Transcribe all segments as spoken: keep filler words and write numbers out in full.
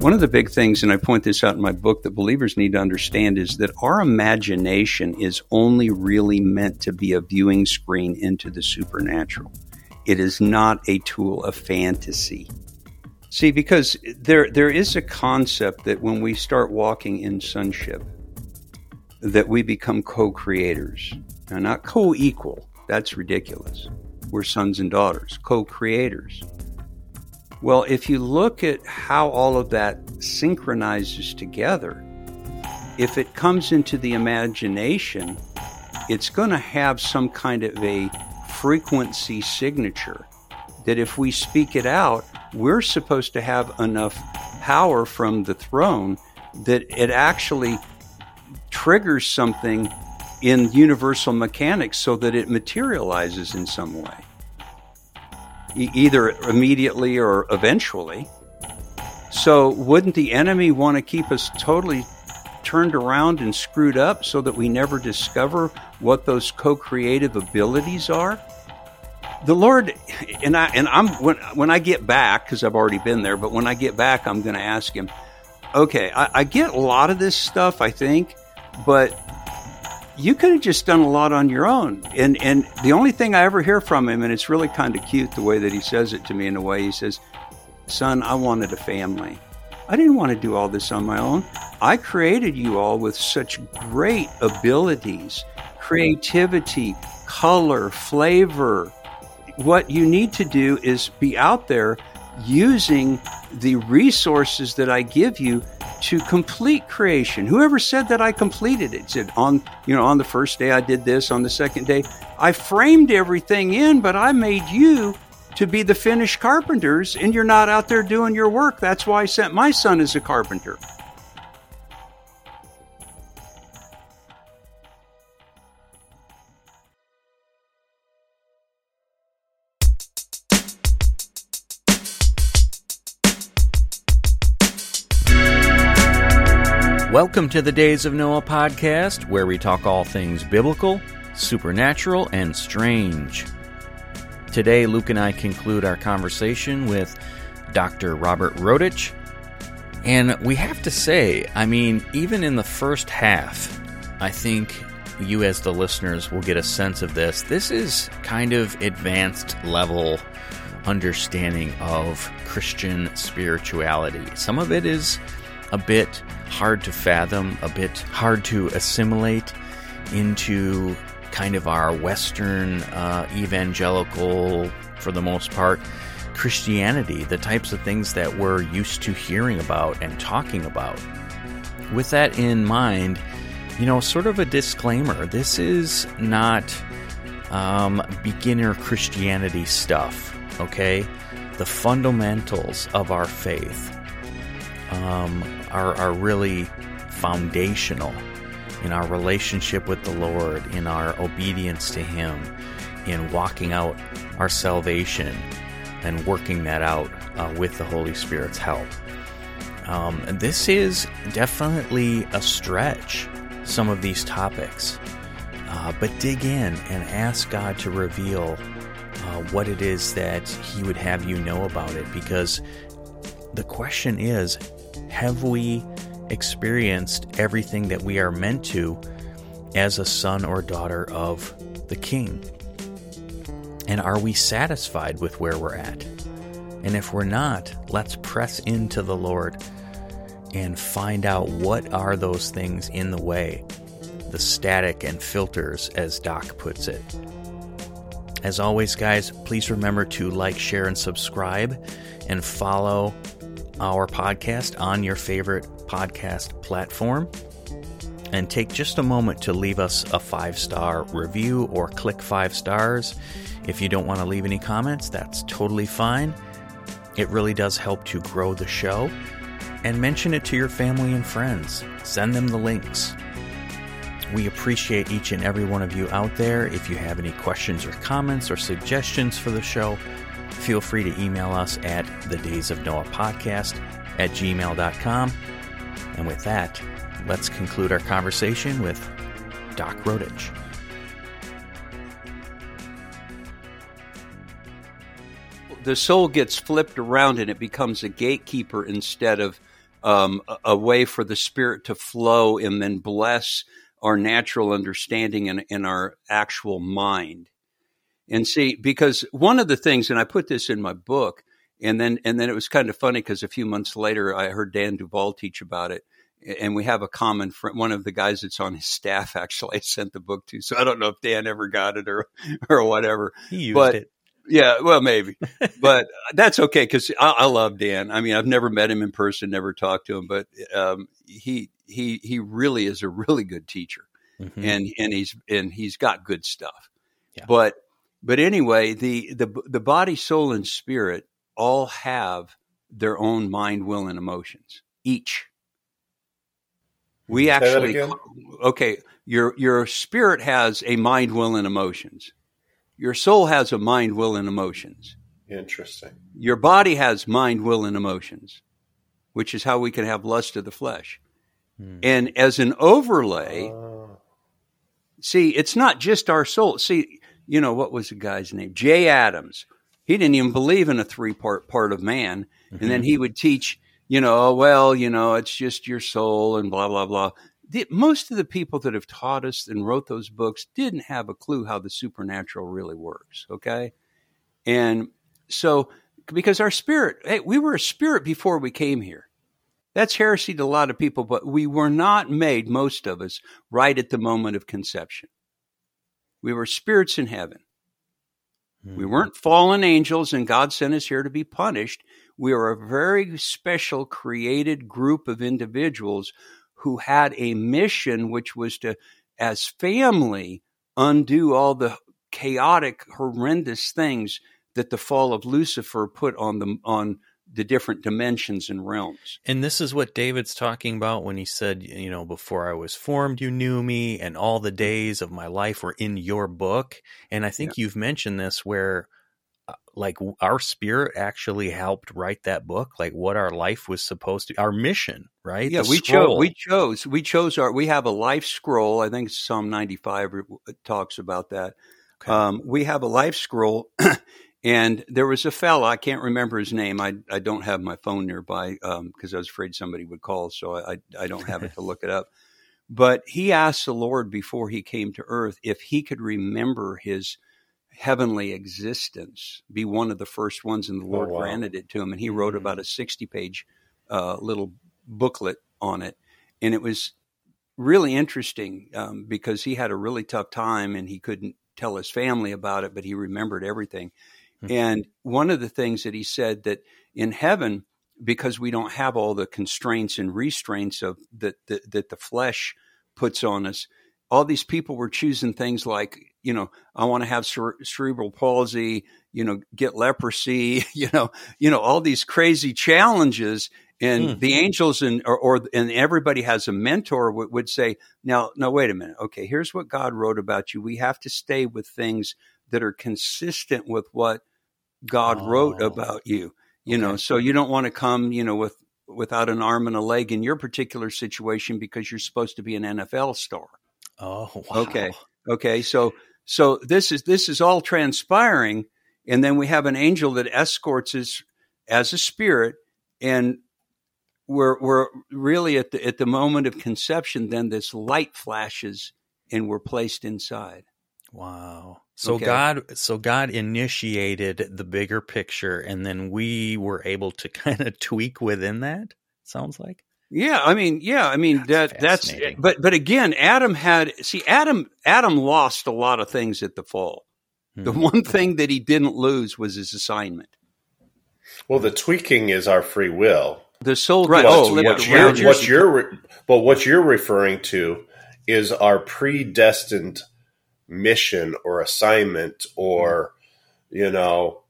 One of the big things, and I point this out in my book, that believers need to understand is that our imagination is only really meant to be a viewing screen into the supernatural. It is not a tool of fantasy. See, because there there is a concept that when we start walking in sonship, that we become co-creators. Now, not co-equal. That's ridiculous. We're sons and daughters, co-creators. Well, if you look at how all of that synchronizes together, if it comes into the imagination, it's going to have some kind of a frequency signature that if we speak it out, we're supposed to have enough power from the throne that it actually triggers something in universal mechanics so that it materializes in some way, e- either immediately or eventually. So wouldn't the enemy want to keep us totally turned around and screwed up so that we never discover what those co-creative abilities are? The Lord, and I, and I'm when when I get back, because I've already been there, but when I get back, I'm going to ask him, okay, I, I get a lot of this stuff, I think, but you could have just done a lot on your own. And and the only thing I ever hear from him, and it's really kind of cute the way that he says it to me in a way, he says, son, I wanted a family. I didn't want to do all this on my own. I created you all with such great abilities, creativity, color, flavor. What you need to do is be out there using the resources that I give you to complete creation. Whoever said that I completed it? Said on, you know, on the first day I did this, on the second day I framed everything in, but I made you to be the finished carpenters, and you're not out there doing your work. That's why I sent my son as a carpenter. Welcome to the Days of Noah podcast, where we talk all things biblical, supernatural, and strange. Today, Luke and I conclude our conversation with Doctor Robert Rodich. And we have to say, I mean, even in the first half, I think you as the listeners will get a sense of this. This is kind of advanced level understanding of Christian spirituality. Some of it is a bit hard to fathom, a bit hard to assimilate into kind of our Western uh, evangelical, for the most part, Christianity, the types of things that we're used to hearing about and talking about. With that in mind, you know, sort of a disclaimer, this is not um, beginner Christianity stuff, okay? The fundamentals of our faith um, are, are really foundational in our relationship with the Lord, in our obedience to Him, in walking out our salvation and working that out uh, with the Holy Spirit's help. Um, this is definitely a stretch, some of these topics, uh, but dig in and ask God to reveal uh, what it is that He would have you know about it, because the question is, have we experienced everything that we are meant to as a son or daughter of the King? And are we satisfied with where we're at? And if we're not, let's press into the Lord and find out what are those things in the way, the static and filters, as Doc puts it. As always, guys, please remember to like, share, and subscribe, and follow our podcast on your favorite podcast platform. And take just a moment to leave us a five-star review or click five stars. If you don't want to leave any comments, that's totally fine. It really does help to grow the show. And mention it to your family and friends. Send them the links. We appreciate each and every one of you out there. If you have any questions or comments or suggestions for the show, feel free to email us at the days of noah podcast at gmail dot com. And with that, let's conclude our conversation with Doc Rodich. The soul gets flipped around and it becomes a gatekeeper instead of um, a, a way for the Spirit to flow and then bless our natural understanding and, and our actual mind. And see, because one of the things, and I put this in my book, and then and then it was kind of funny because a few months later I heard Dan Duvall teach about it, and we have a common friend, one of the guys that's on his staff actually I sent the book to, so I don't know if Dan ever got it or or whatever. He used but, it. Yeah, well, maybe, but that's okay because I, I love Dan. I mean, I've never met him in person, never talked to him, but um, he he he really is a really good teacher, mm-hmm. and and he's and he's got good stuff. Yeah. But but anyway, the the the body, soul, and spirit all have their own mind, will, and emotions. Each. We Say actually okay. Your your spirit has a mind, will, and emotions. Your soul has a mind, will, and emotions. Interesting. Your body has mind, will, and emotions, which is how we can have lust of the flesh. Hmm. And as an overlay, uh. see, it's not just our soul. See, you know, what was the guy's name? Jay Adams. He didn't even believe in a three-part part of man. Mm-hmm. And then he would teach, you know, well, you know, it's just your soul and blah, blah, blah. The, most of the people that have taught us and wrote those books didn't have a clue how the supernatural really works, okay? And so, because our spirit, hey, we were a spirit before we came here. That's heresy to a lot of people, but we were not made, most of us, right at the moment of conception. We were spirits in heaven. Mm-hmm. We weren't fallen angels, and God sent us here to be punished. We were a very special, created group of individuals who had a mission, which was to, as family, undo all the chaotic, horrendous things that the fall of Lucifer put on the on the different dimensions and realms. And this is what David's talking about when he said, you know, before I was formed, you knew me, and all the days of my life were in your book. And I think yeah. you've mentioned this where like our spirit actually helped write that book, like what our life was supposed to, our mission, right? Yeah, the we chose, we chose, we chose our, we have a life scroll. I think Psalm ninety-five talks about that. Okay. Um, we have a life scroll and there was a fella, I can't remember his name. I, I don't have my phone nearby um, because I was afraid somebody would call. So I, I don't have it to look it up. But he asked the Lord before he came to earth if he could remember his heavenly existence, be one of the first ones, and the Lord oh, wow. granted it to him. And he wrote about a sixty-page uh, little booklet on it. And it was really interesting um, because he had a really tough time and he couldn't tell his family about it, but he remembered everything. Mm-hmm. And one of the things that he said that in heaven, because we don't have all the constraints and restraints of that, that, that the flesh puts on us, all these people were choosing things like, you know, I want to have cere- cerebral palsy, you know, get leprosy, you know, you know, all these crazy challenges. And mm. the angels and or, or and everybody has a mentor would, would say, now, no, wait a minute. Okay, here's what God wrote about you. We have to stay with things that are consistent with what God oh. wrote about you. You okay. know, so you don't want to come, you know, with without an arm and a leg in your particular situation because you're supposed to be an N F L star. Oh, wow. Okay. Okay. So, so this is, this is all transpiring. And then we have an angel that escorts us as a spirit. And we're, we're really at the, at the moment of conception, then this light flashes and we're placed inside. Wow. So okay. God, so God initiated the bigger picture and then we were able to kind of tweak within that. Sounds like. Yeah, I mean, yeah, I mean that's that that's but but again, Adam had see Adam Adam lost a lot of things at the fall. Mm-hmm. The one thing that he didn't lose was his assignment. Well, the tweaking is our free will. The soul, right? Oh, what, what you're, what you're, but what you're referring to is our predestined mission or assignment or you know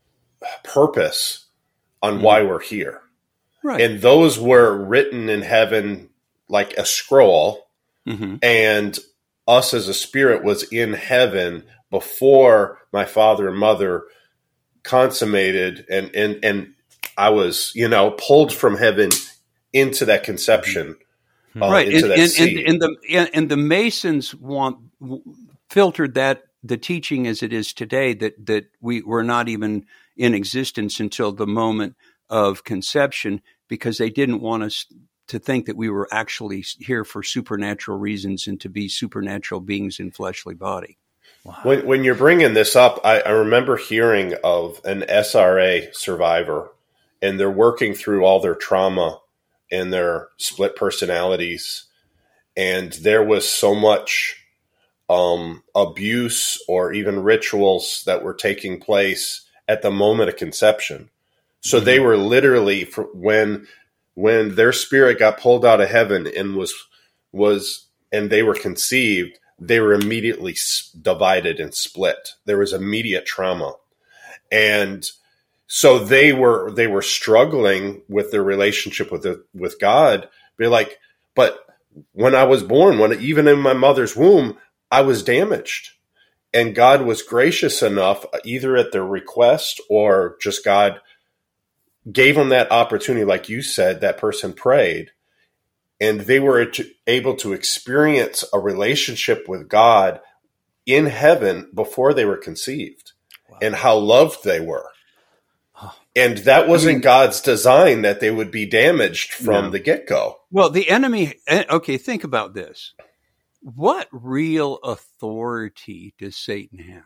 purpose on mm-hmm. why we're here. Right. And those were written in heaven like a scroll, mm-hmm. and us as a spirit was in heaven before my father and mother consummated, and, and, and I was, you know, pulled from heaven into that conception, uh, right? Into and, that and, seed. And, and the and, and the Masons want filtered that the teaching as it is today that that we were not even in existence until the moment of conception. because they didn't want us to think that we were actually here for supernatural reasons and to be supernatural beings in fleshly body. Wow. When, when you're bringing this up, I, I remember hearing of an S R A survivor, and they're working through all their trauma and their split personalities. And there was so much um, abuse or even rituals that were taking place at the moment of conception. So mm-hmm. they were literally, for when when their spirit got pulled out of heaven and was was and they were conceived, they were immediately divided and split. There was immediate trauma. And so they were they were struggling with their relationship with the, with God. Be like, but when I was born, when even in my mother's womb, I was damaged. And God was gracious enough, either at their request or just God gave them that opportunity. Like you said, that person prayed, and they were able to experience a relationship with God in heaven before they were conceived. Wow. And how loved they were. And that wasn't I mean, God's design that they would be damaged from no. the get-go. Well, the enemy, okay, think about this. What real authority does Satan have?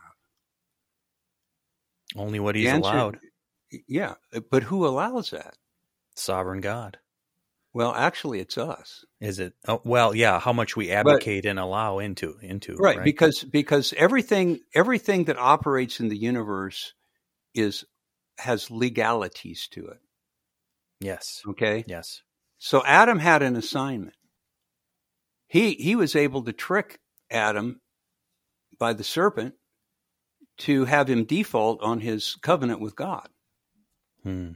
Only what he's answer, allowed. Yeah, but who allows that? Sovereign God. Well, actually, it's us. Is it? Oh, well, yeah, how much we advocate but, and allow into. into right, right, because because everything everything that operates in the universe is has legalities to it. Yes. Okay? Yes. So Adam had an assignment. He he was able to trick Adam by the serpent to have him default on his covenant with God. Hmm.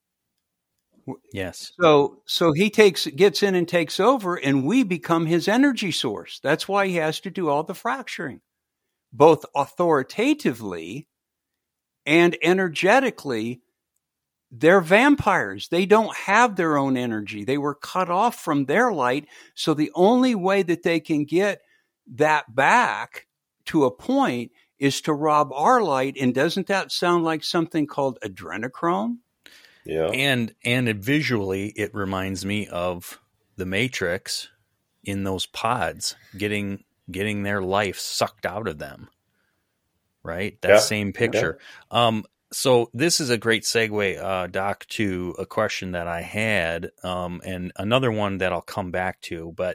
Yes. So so he takes gets in and takes over, and we become his energy source. That's why he has to do all the fracturing, both authoritatively and energetically. They're vampires. They don't have their own energy. They were cut off from their light. So the only way that they can get that back to a point is to rob our light. And doesn't that sound like something called adrenochrome? Yeah. And and it visually, it reminds me of the Matrix in those pods getting getting their life sucked out of them. Right? That yeah. same picture. Yeah. Um, so this is a great segue, uh, Doc, to a question that I had, um, and another one that I'll come back to. But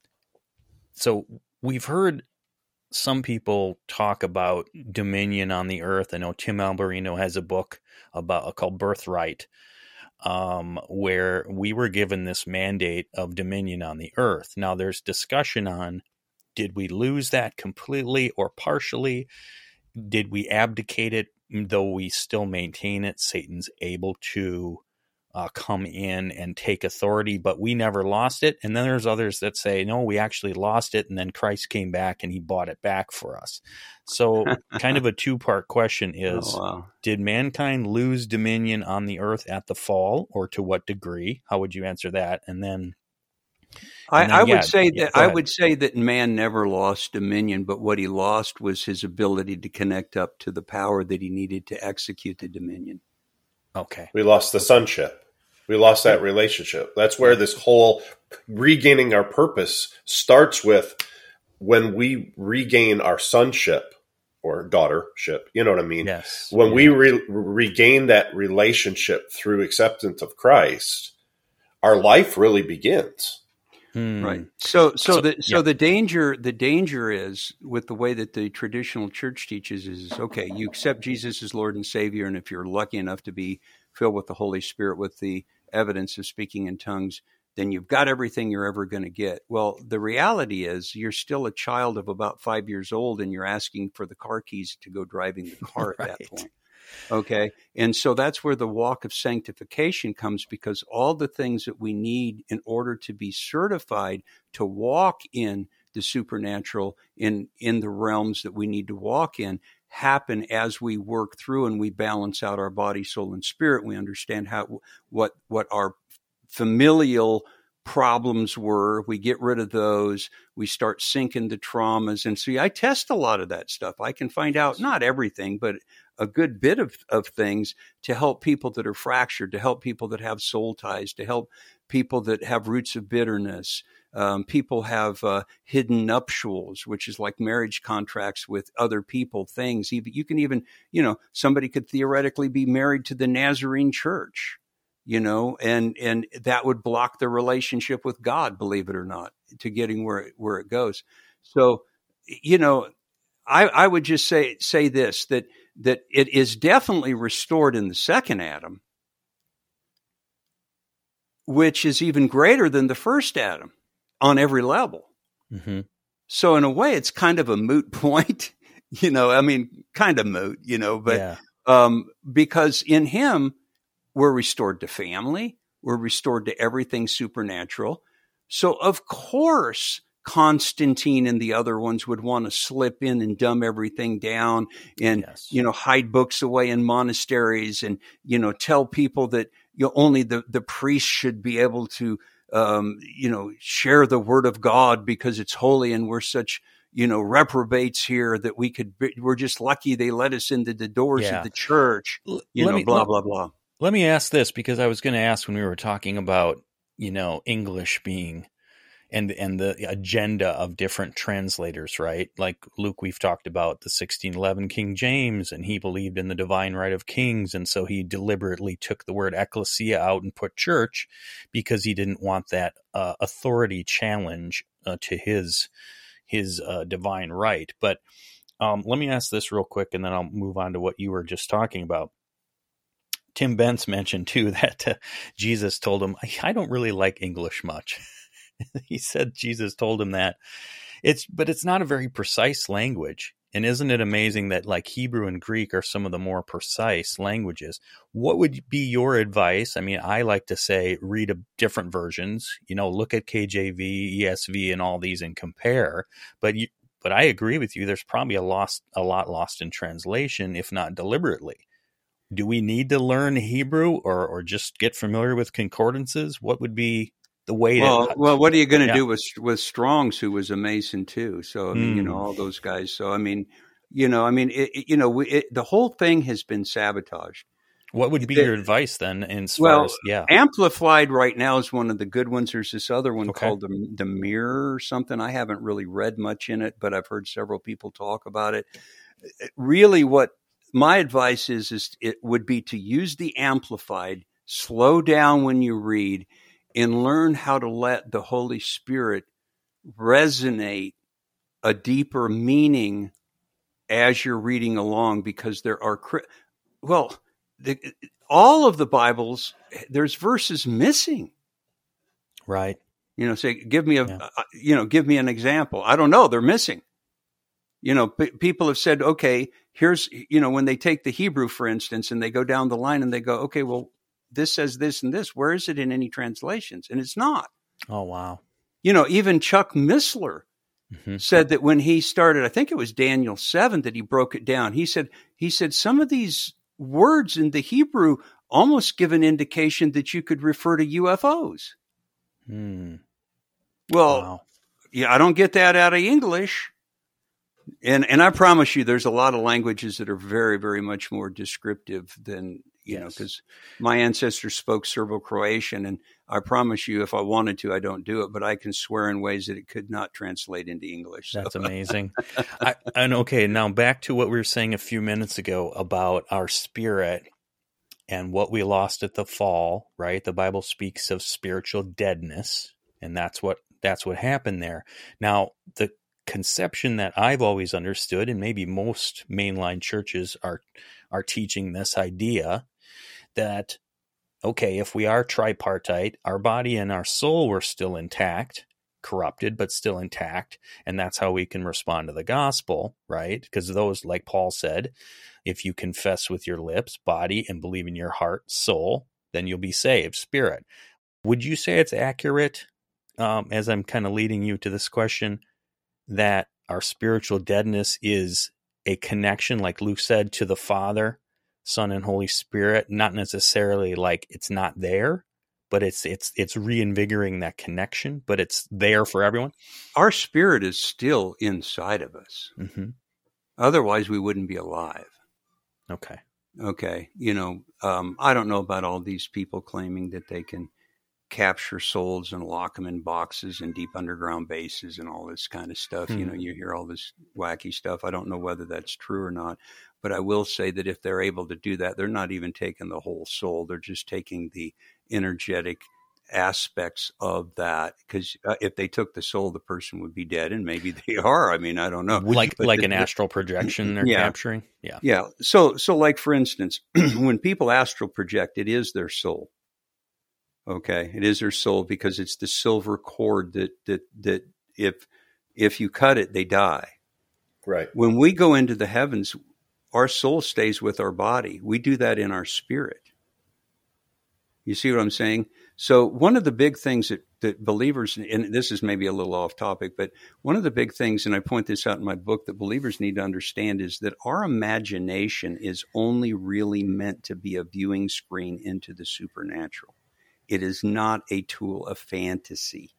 so we've heard some people talk about dominion on the earth. I know Tim Alberino has a book about uh, called Birthright, um, where we were given this mandate of dominion on the earth. Now there's discussion on, did we lose that completely or partially? Did we abdicate it, though we still maintain it? Satan's able to uh, come in and take authority, but we never lost it. And then there's others that say, no, we actually lost it, and then Christ came back and he bought it back for us. So kind of a two-part question is, oh, wow. Did mankind lose dominion on the earth at the fall, or to what degree? How would you answer that? And then I, then, I yeah, would say yeah, that I would say that man never lost dominion, but what he lost was his ability to connect up to the power that he needed to execute the dominion. Okay. We lost the sonship. We lost that relationship. That's where this whole regaining our purpose starts with, when we regain our sonship or daughtership. You know what I mean? Yes. When yeah. we re- regain that relationship through acceptance of Christ, our life really begins. Hmm. Right. So, so, so the so yeah. the danger the danger is, with the way that the traditional church teaches, is okay, you accept Jesus as Lord and Savior, and if you're lucky enough to be filled with the Holy Spirit with the evidence of speaking in tongues, then you've got everything you're ever going to get. Well, the reality is you're still a child of about five years old, and you're asking for the car keys to go driving the car at right. that point. Okay. And so that's where the walk of sanctification comes, because all the things that we need in order to be certified to walk in the supernatural, in, in the realms that we need to walk in, happen as we work through and we balance out our body, soul, and spirit. We understand how, what, what our familial problems were. We get rid of those. We start sinking the traumas. And see, I test a lot of that stuff. I can find out, not everything, but a good bit of, of things to help people that are fractured, to help people that have soul ties, to help people that have roots of bitterness. Um, people have uh, hidden nuptials, which is like marriage contracts with other people, things. Even, you can even, you know, somebody could theoretically be married to the Nazarene church, you know, and, and that would block the relationship with God, believe it or not, to getting where it, where it goes. So, you know, I, I would just say, say this, that, that it is definitely restored in the second Adam, which is even greater than the first Adam on every level. Mm-hmm. So in a way, it's kind of a moot point, you know, I mean, kind of moot, you know, but yeah. um, because in him, we're restored to family, we're restored to everything supernatural. So of course, Constantine and the other ones would want to slip in and dumb everything down and, yes. you know, hide books away in monasteries and, you know, tell people that you know, only the, the priests should be able to, um, you know, share the word of God because it's holy and we're such, you know, reprobates here that we could, be, we're just lucky they let us into the doors yeah. of the church, you let know, me, blah, let, blah, blah. Let me ask this, because I was going to ask when we were talking about, you know, English being and and the agenda of different translators, right? Like Luke, we've talked about the sixteen eleven King James, and he believed in the divine right of kings. And so he deliberately took the word ecclesia out and put church because he didn't want that uh, authority challenge uh, to his his uh, divine right. But um, let me ask this real quick, and then I'll move on to what you were just talking about. Tim Bentz mentioned, too, that uh, Jesus told him, I don't really like English much. He said Jesus told him that. It's but it's not a very precise language. And isn't it amazing that like Hebrew and Greek are some of the more precise languages? What would be your advice? I mean, I like to say read a different versions, you know, look at K J V, E S V and all these and compare. But you, but I agree with you. There's probably a lost a lot lost in translation, if not deliberately. Do we need to learn Hebrew or or just get familiar with concordances? What would be the way well, to, well, what are you going to yeah. do with with Strong's, who was a Mason too? So I mean, mm. you know, all those guys. So I mean, you know, I mean, it, it, you know, it, the whole thing has been sabotaged. What would be the, your advice then? As well, far as, yeah, Amplified right now is one of the good ones. There's this other one okay. called the, the Mirror or something. I haven't really read much in it, but I've heard several people talk about it. Really, what my advice is is it would be to use the Amplified. Slow down when you read. And learn how to let the Holy Spirit resonate a deeper meaning as you're reading along, because there are, well, the, all of the Bibles, there's verses missing. Right. You know, say, give me a, yeah. uh, you know, give me an example. I don't know. They're missing. You know, p- people have said, okay, here's, you know, when they take the Hebrew, for instance, and they go down the line and they go, okay, well, this says this and this. Where is it in any translations? And it's not. Oh, wow. You know, even Chuck Missler mm-hmm. said that when he started, I think it was Daniel seven, that he broke it down. He said, he said, some of these words in the Hebrew almost give an indication that you could refer to U F Os. Hmm. Well, wow. yeah, I don't get that out of English. And, and I promise you, there's a lot of languages that are very, very much more descriptive than, you yes. know, because my ancestors spoke Serbo-Croatian, and I promise you, if I wanted to, I don't do it, but I can swear in ways that it could not translate into English. So. That's amazing. I, and okay, now back to what we were saying a few minutes ago about our spirit and what we lost at the fall, right? The Bible speaks of spiritual deadness, and that's what that's what happened there. Now, the conception that I've always understood, and maybe most mainline churches are are teaching this idea, that, okay, if we are tripartite, our body and our soul were still intact, corrupted, but still intact, and that's how we can respond to the gospel, right? Because those, like Paul said, if you confess with your lips, body, and believe in your heart, soul, then you'll be saved, spirit. Would you say it's accurate, um, as I'm kind of leading you to this question, that our spiritual deadness is a connection, like Luke said, to the Father, Son, and Holy Spirit, not necessarily like it's not there, but it's it's it's reinvigorating that connection, but it's there for everyone? Our spirit is still inside of us. Mm-hmm. Otherwise, we wouldn't be alive. Okay. Okay. You know, um, I don't know about all these people claiming that they can capture souls and lock them in boxes and deep underground bases and all this kind of stuff. Hmm. You know, you hear all this wacky stuff. I don't know whether that's true or not, but I will say that if they're able to do that, they're not even taking the whole soul. They're just taking the energetic aspects of that, because uh, if they took the soul, the person would be dead, and maybe they are. I mean, I don't know. Like But like the, an the, astral projection they're yeah, capturing. Yeah. Yeah. So, so like for instance, when people astral project, it is their soul. Okay. It is their soul because it's the silver cord that, that, that if, if you cut it, they die. Right. When we go into the heavens, our soul stays with our body. We do that in our spirit. You see what I'm saying? So one of the big things that, that believers, and this is maybe a little off topic, but one of the big things, and I point this out in my book, that believers need to understand is that our imagination is only really meant to be a viewing screen into the supernatural. It is not a tool of fantasy.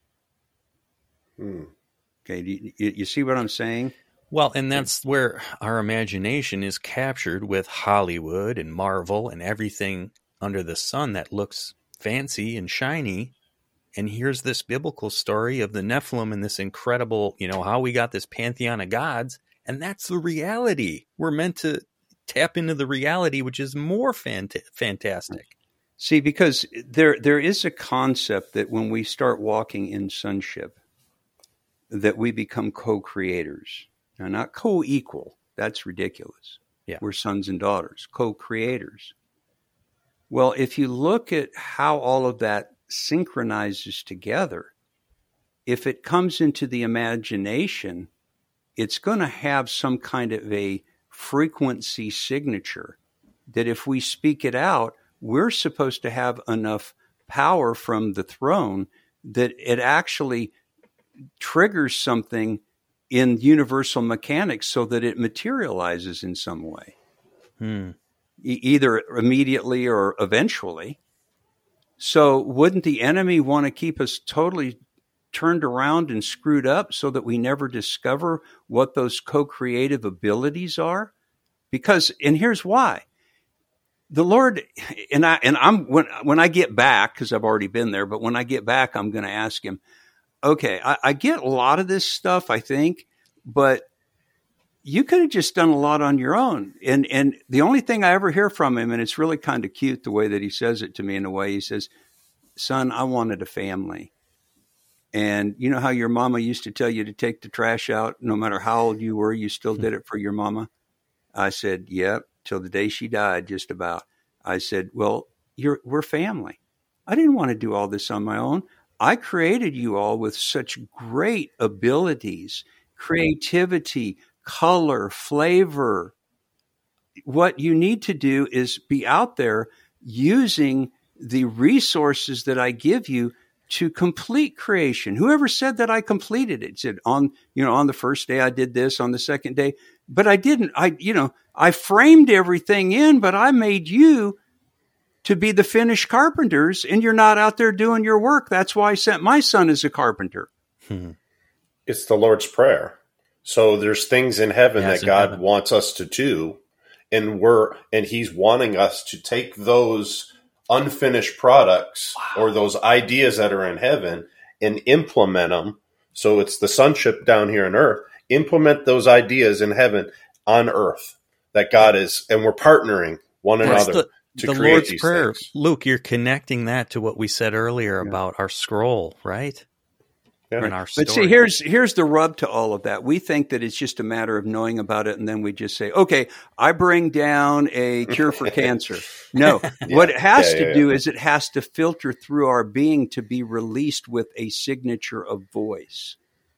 Hmm. Okay, do you, you see what I'm saying? Well, and that's where our imagination is captured with Hollywood and Marvel and everything under the sun that looks fancy and shiny. And here's this biblical story of the Nephilim and this incredible, you know, how we got this pantheon of gods. And that's the reality. We're meant to tap into the reality, which is more fant- fantastic. See, because there there is a concept that when we start walking in sonship, that we become co-creators. Now, not co-equal. That's ridiculous. Yeah. We're sons and daughters, co-creators. Well, if you look at how all of that synchronizes together, if it comes into the imagination, it's going to have some kind of a frequency signature that if we speak it out, we're supposed to have enough power from the throne that it actually triggers something in universal mechanics so that it materializes in some way, Hmm. e- either immediately or eventually. So wouldn't the enemy want to keep us totally turned around and screwed up so that we never discover what those co-creative abilities are? Because, and here's why. The Lord, and I, and I'm, when, when I get back, because I've already been there, but when I get back, I'm going to ask him, okay, I, I get a lot of this stuff, I think, but you could have just done a lot on your own. And, and the only thing I ever hear from him, and it's really kind of cute the way that he says it to me in a way, he says, son, I wanted a family. And you know how your mama used to tell you to take the trash out, no matter how old you were, you still did it for your mama? I said, yep, till the day she died, just about. I said, well, you're, we're family. I didn't want to do all this on my own. I created you all with such great abilities, creativity, color, flavor. What you need to do is be out there using the resources that I give you to complete creation. Whoever said that I completed it? Said on, you know, on the first day I did this, on the second day, but I didn't. I, you know, I framed everything in, but I made you to be the finished carpenters, and you're not out there doing your work. That's why I sent my son as a carpenter. Hmm. It's the Lord's Prayer. So there's things in heaven Yes, that in God heaven. wants us to do, and we're and He's wanting us to take those unfinished products wow. or those ideas that are in heaven and implement them. So it's the sonship down here on earth. Implement those ideas in heaven on earth that God is, and we're partnering one That's another. the, to the create Lord's these Prayer. things. Luke, you're connecting that to what we said earlier Yeah. about our scroll, right? Yeah. And our story. But see, here's here's the rub to all of that. We think that it's just a matter of knowing about it, and then we just say, okay, I bring down a cure for cancer. No, Yeah. what it has Yeah, to yeah, do yeah. is it has to filter through our being to be released with a signature of voice.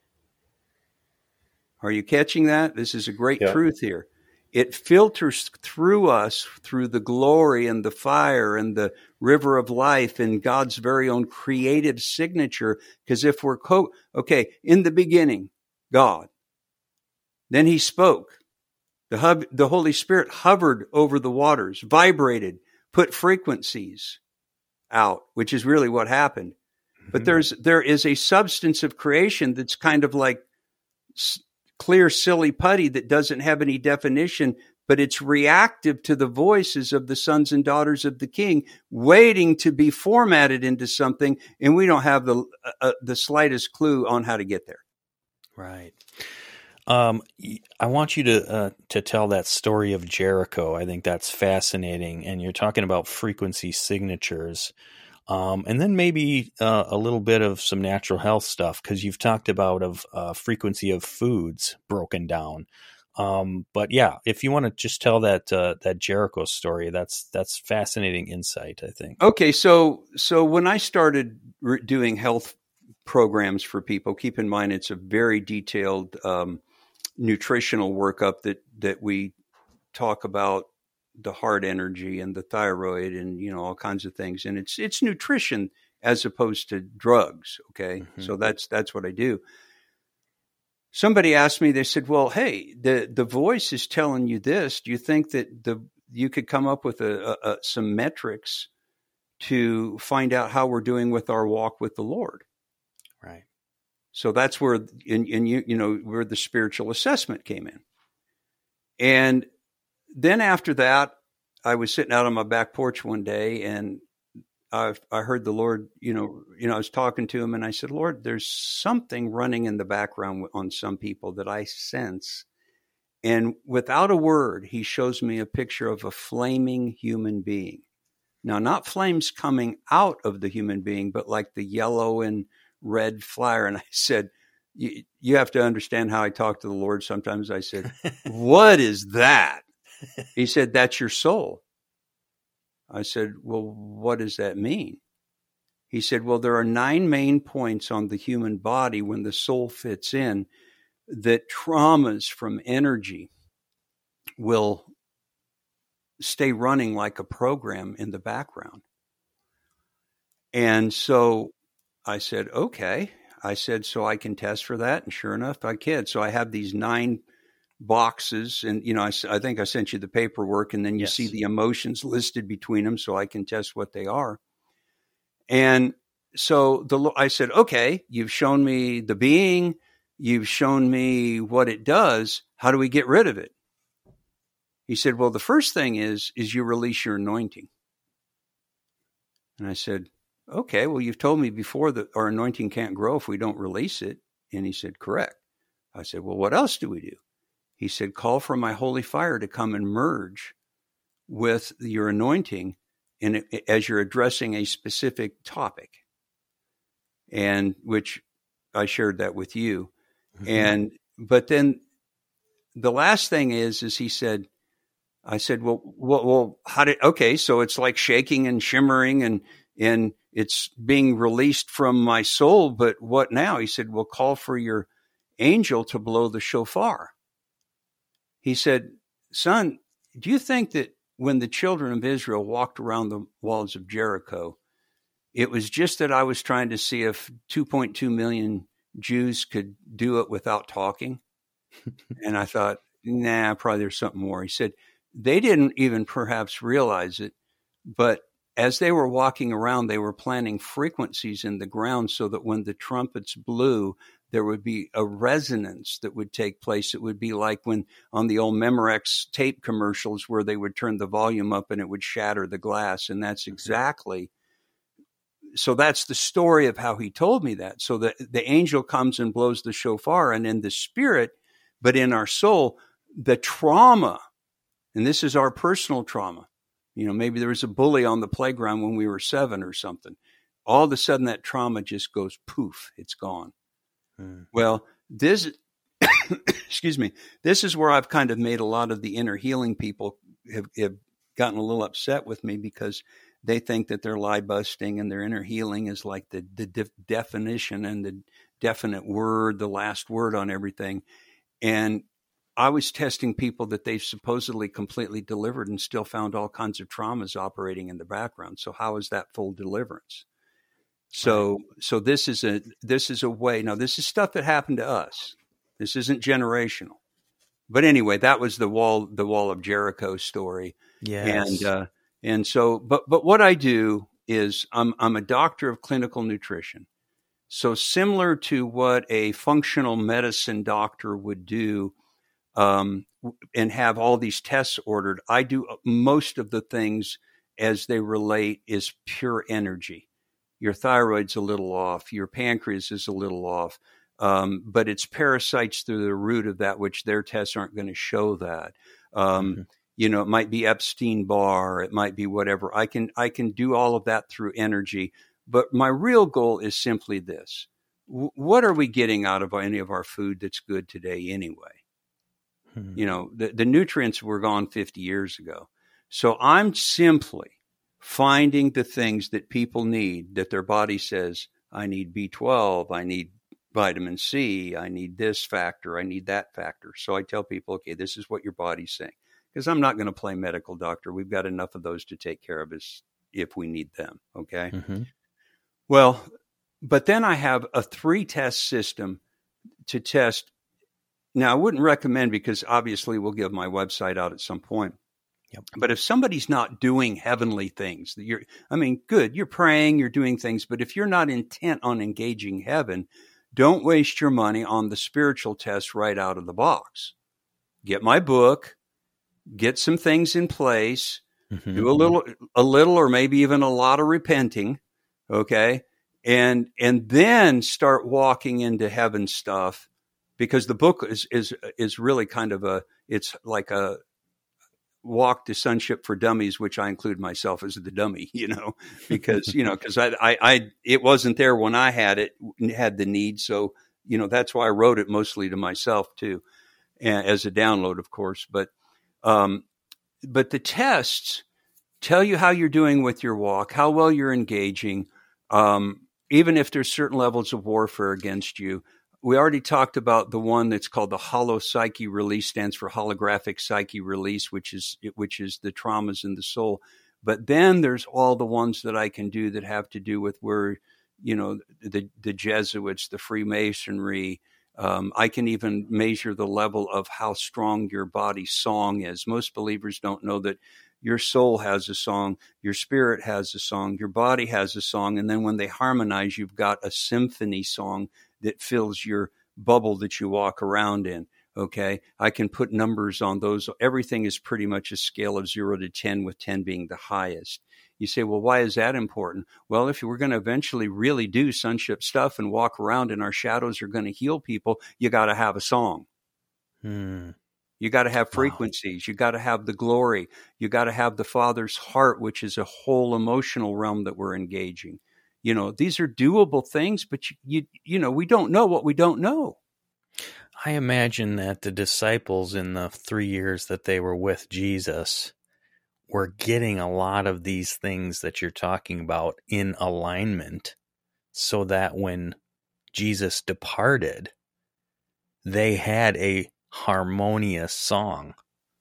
Are you catching that? This is a great Yeah. truth here. It filters through us through the glory and the fire and the river of life and God's very own creative signature. Because if we're, co- okay, in the beginning, God, then he spoke. The, hub, the Holy Spirit hovered over the waters, vibrated, put frequencies out, which is really what happened. Mm-hmm. But there's there is a substance of creation that's kind of like clear, silly putty that doesn't have any definition, but it's reactive to the voices of the sons and daughters of the King, waiting to be formatted into something, and we don't have the uh, the slightest clue on how to get there. Right. Um, I want you to uh, to tell that story of Jericho. I think that's fascinating, and you're talking about frequency signatures. Um, and then maybe uh, a little bit of some natural health stuff, because you've talked about of uh, frequency of foods broken down. Um, but yeah, if you want to just tell that uh, that Jericho story, that's that's fascinating insight, I think. Okay, so so when I started re- doing health programs for people, keep in mind it's a very detailed um, nutritional workup that that we talk about the heart energy and the thyroid and, you know, all kinds of things. And it's, it's nutrition as opposed to drugs. Okay. Mm-hmm. So that's, that's what I do. Somebody asked me, they said, well, hey, the, the voice is telling you this. Do you think that the, you could come up with a, a, a, some metrics to find out how we're doing with our walk with the Lord? Right. So that's where, in, in you, you know, where the spiritual assessment came in. And then after that, I was sitting out on my back porch one day, and I, I heard the Lord, you know, you know, I was talking to him, and I said, Lord, there's something running in the background on some people that I sense. And without a word, he shows me a picture of a flaming human being. Now, not flames coming out of the human being, but like the yellow and red fire. And I said, you, you have to understand how I talk to the Lord. Sometimes I said, what is that? He said, that's your soul. I said, well, what does that mean? He said, well, there are nine main points on the human body when the soul fits in that traumas from energy will stay running like a program in the background. And so I said, okay. I said, so I can test for that. And sure enough, I can. So I have these nine boxes, and, you know, I, I think I sent you the paperwork, and then you yes. see the emotions listed between them, so I can test what they are. And so the I said, okay, you've shown me the being, you've shown me what it does. How do we get rid of it? He said, well, the first thing is, is you release your anointing. And I said, okay, well, you've told me before that our anointing can't grow if we don't release it. And he said, correct. I said, well, what else do we do? He said, call for my holy fire to come and merge with your anointing in, as you're addressing a specific topic. And which I shared that with you. Mm-hmm. And, but then the last thing is, is he said, I said, well, well, well, how did, okay. So it's like shaking and shimmering, and, and it's being released from my soul. But what now? He said, well, call for your angel to blow the shofar. He said, son, do you think that when the children of Israel walked around the walls of Jericho, it was just that I was trying to see if two point two million Jews could do it without talking? And I thought, nah, probably there's something more. He said, they didn't even perhaps realize it, but as they were walking around, they were planting frequencies in the ground so that when the trumpets blew, there would be a resonance that would take place. It would be like when on the old Memorex tape commercials where they would turn the volume up and it would shatter the glass. And that's exactly, so that's the story of how he told me that. So that the angel comes and blows the shofar, and in the spirit, but in our soul, the trauma, and this is our personal trauma. You know, maybe there was a bully on the playground when we were seven or something. All of a sudden that trauma just goes poof, it's gone. Hmm. Well, this, excuse me, this is where I've kind of made a lot of the inner healing people have, have gotten a little upset with me, because they think that their lie busting and their inner healing is like the, the de- definition and the definite word, the last word on everything. And I was testing people that they've supposedly completely delivered and still found all kinds of traumas operating in the background. So how is that full deliverance? So, right. so this is a, this is a way. Now, this is stuff that happened to us. This isn't generational, but anyway, that was the wall, the wall of Jericho story. Yes. And, uh, and so, but, but what I do is I'm, I'm a doctor of clinical nutrition. So similar to what a functional medicine doctor would do, um, and have all these tests ordered. I do most of the things as they relate is pure energy. Your thyroid's a little off. Your pancreas is a little off. Um, but it's parasites through the root of that, which their tests aren't going to show that. Um, mm-hmm. You know, it might be Epstein-Barr. It might be whatever. I can I can do all of that through energy. But my real goal is simply this. W- what are we getting out of any of our food that's good today anyway? Hmm. You know, the, the nutrients were gone fifty years ago. So I'm simply finding the things that people need, that their body says, I need B twelve, I need vitamin C, I need this factor, I need that factor. So I tell people, okay, this is what your body's saying. Because I'm not going to play medical doctor. We've got enough of those to take care of us if we need them, okay? Mm-hmm. Well, but then I have a three-test system to test. Now, I wouldn't recommend, because obviously we'll give my website out at some point. Yep. But if somebody's not doing heavenly things, you're, I mean, good, you're praying, you're doing things, but if you're not intent on engaging heaven, don't waste your money on the spiritual test right out of the box. Get my book, get some things in place, mm-hmm. do a little, a little, or maybe even a lot of repenting, okay, and and then start walking into heaven stuff, because the book is is is really kind of a, it's like a walk to sonship for dummies, which I include myself as the dummy, you know, because, you know, because I, I, I, it wasn't there when I had it, had the need. So, you know, that's why I wrote it mostly to myself too, and as a download, of course. But, um, but the tests tell you how you're doing with your walk, how well you're engaging, um, even if there's certain levels of warfare against you. We already talked about the one that's called the Holo Psyche Release, stands for holographic psyche release, which is which is the traumas in the soul. But then there's all the ones that I can do that have to do with where, you know, the the Jesuits, the Freemasonry. Um, I can even measure the level of how strong your body's song is. Most believers don't know that your soul has a song, your spirit has a song, your body has a song, and then when they harmonize, you've got a symphony song that fills your bubble that you walk around in, okay? I can put numbers on those. Everything is pretty much a scale of zero to ten, with ten being the highest. You say, well, why is that important? Well, if we're going to eventually really do sonship stuff and walk around and our shadows are going to heal people, you got to have a song. Hmm. You got to have frequencies. Wow. You got to have the glory. You got to have the Father's heart, which is a whole emotional realm that we're engaging. You know, these are doable things, but you, you, you know, we don't know what we don't know. I imagine that the disciples in the three years that they were with Jesus were getting a lot of these things that you're talking about in alignment, so that when Jesus departed, they had a harmonious song.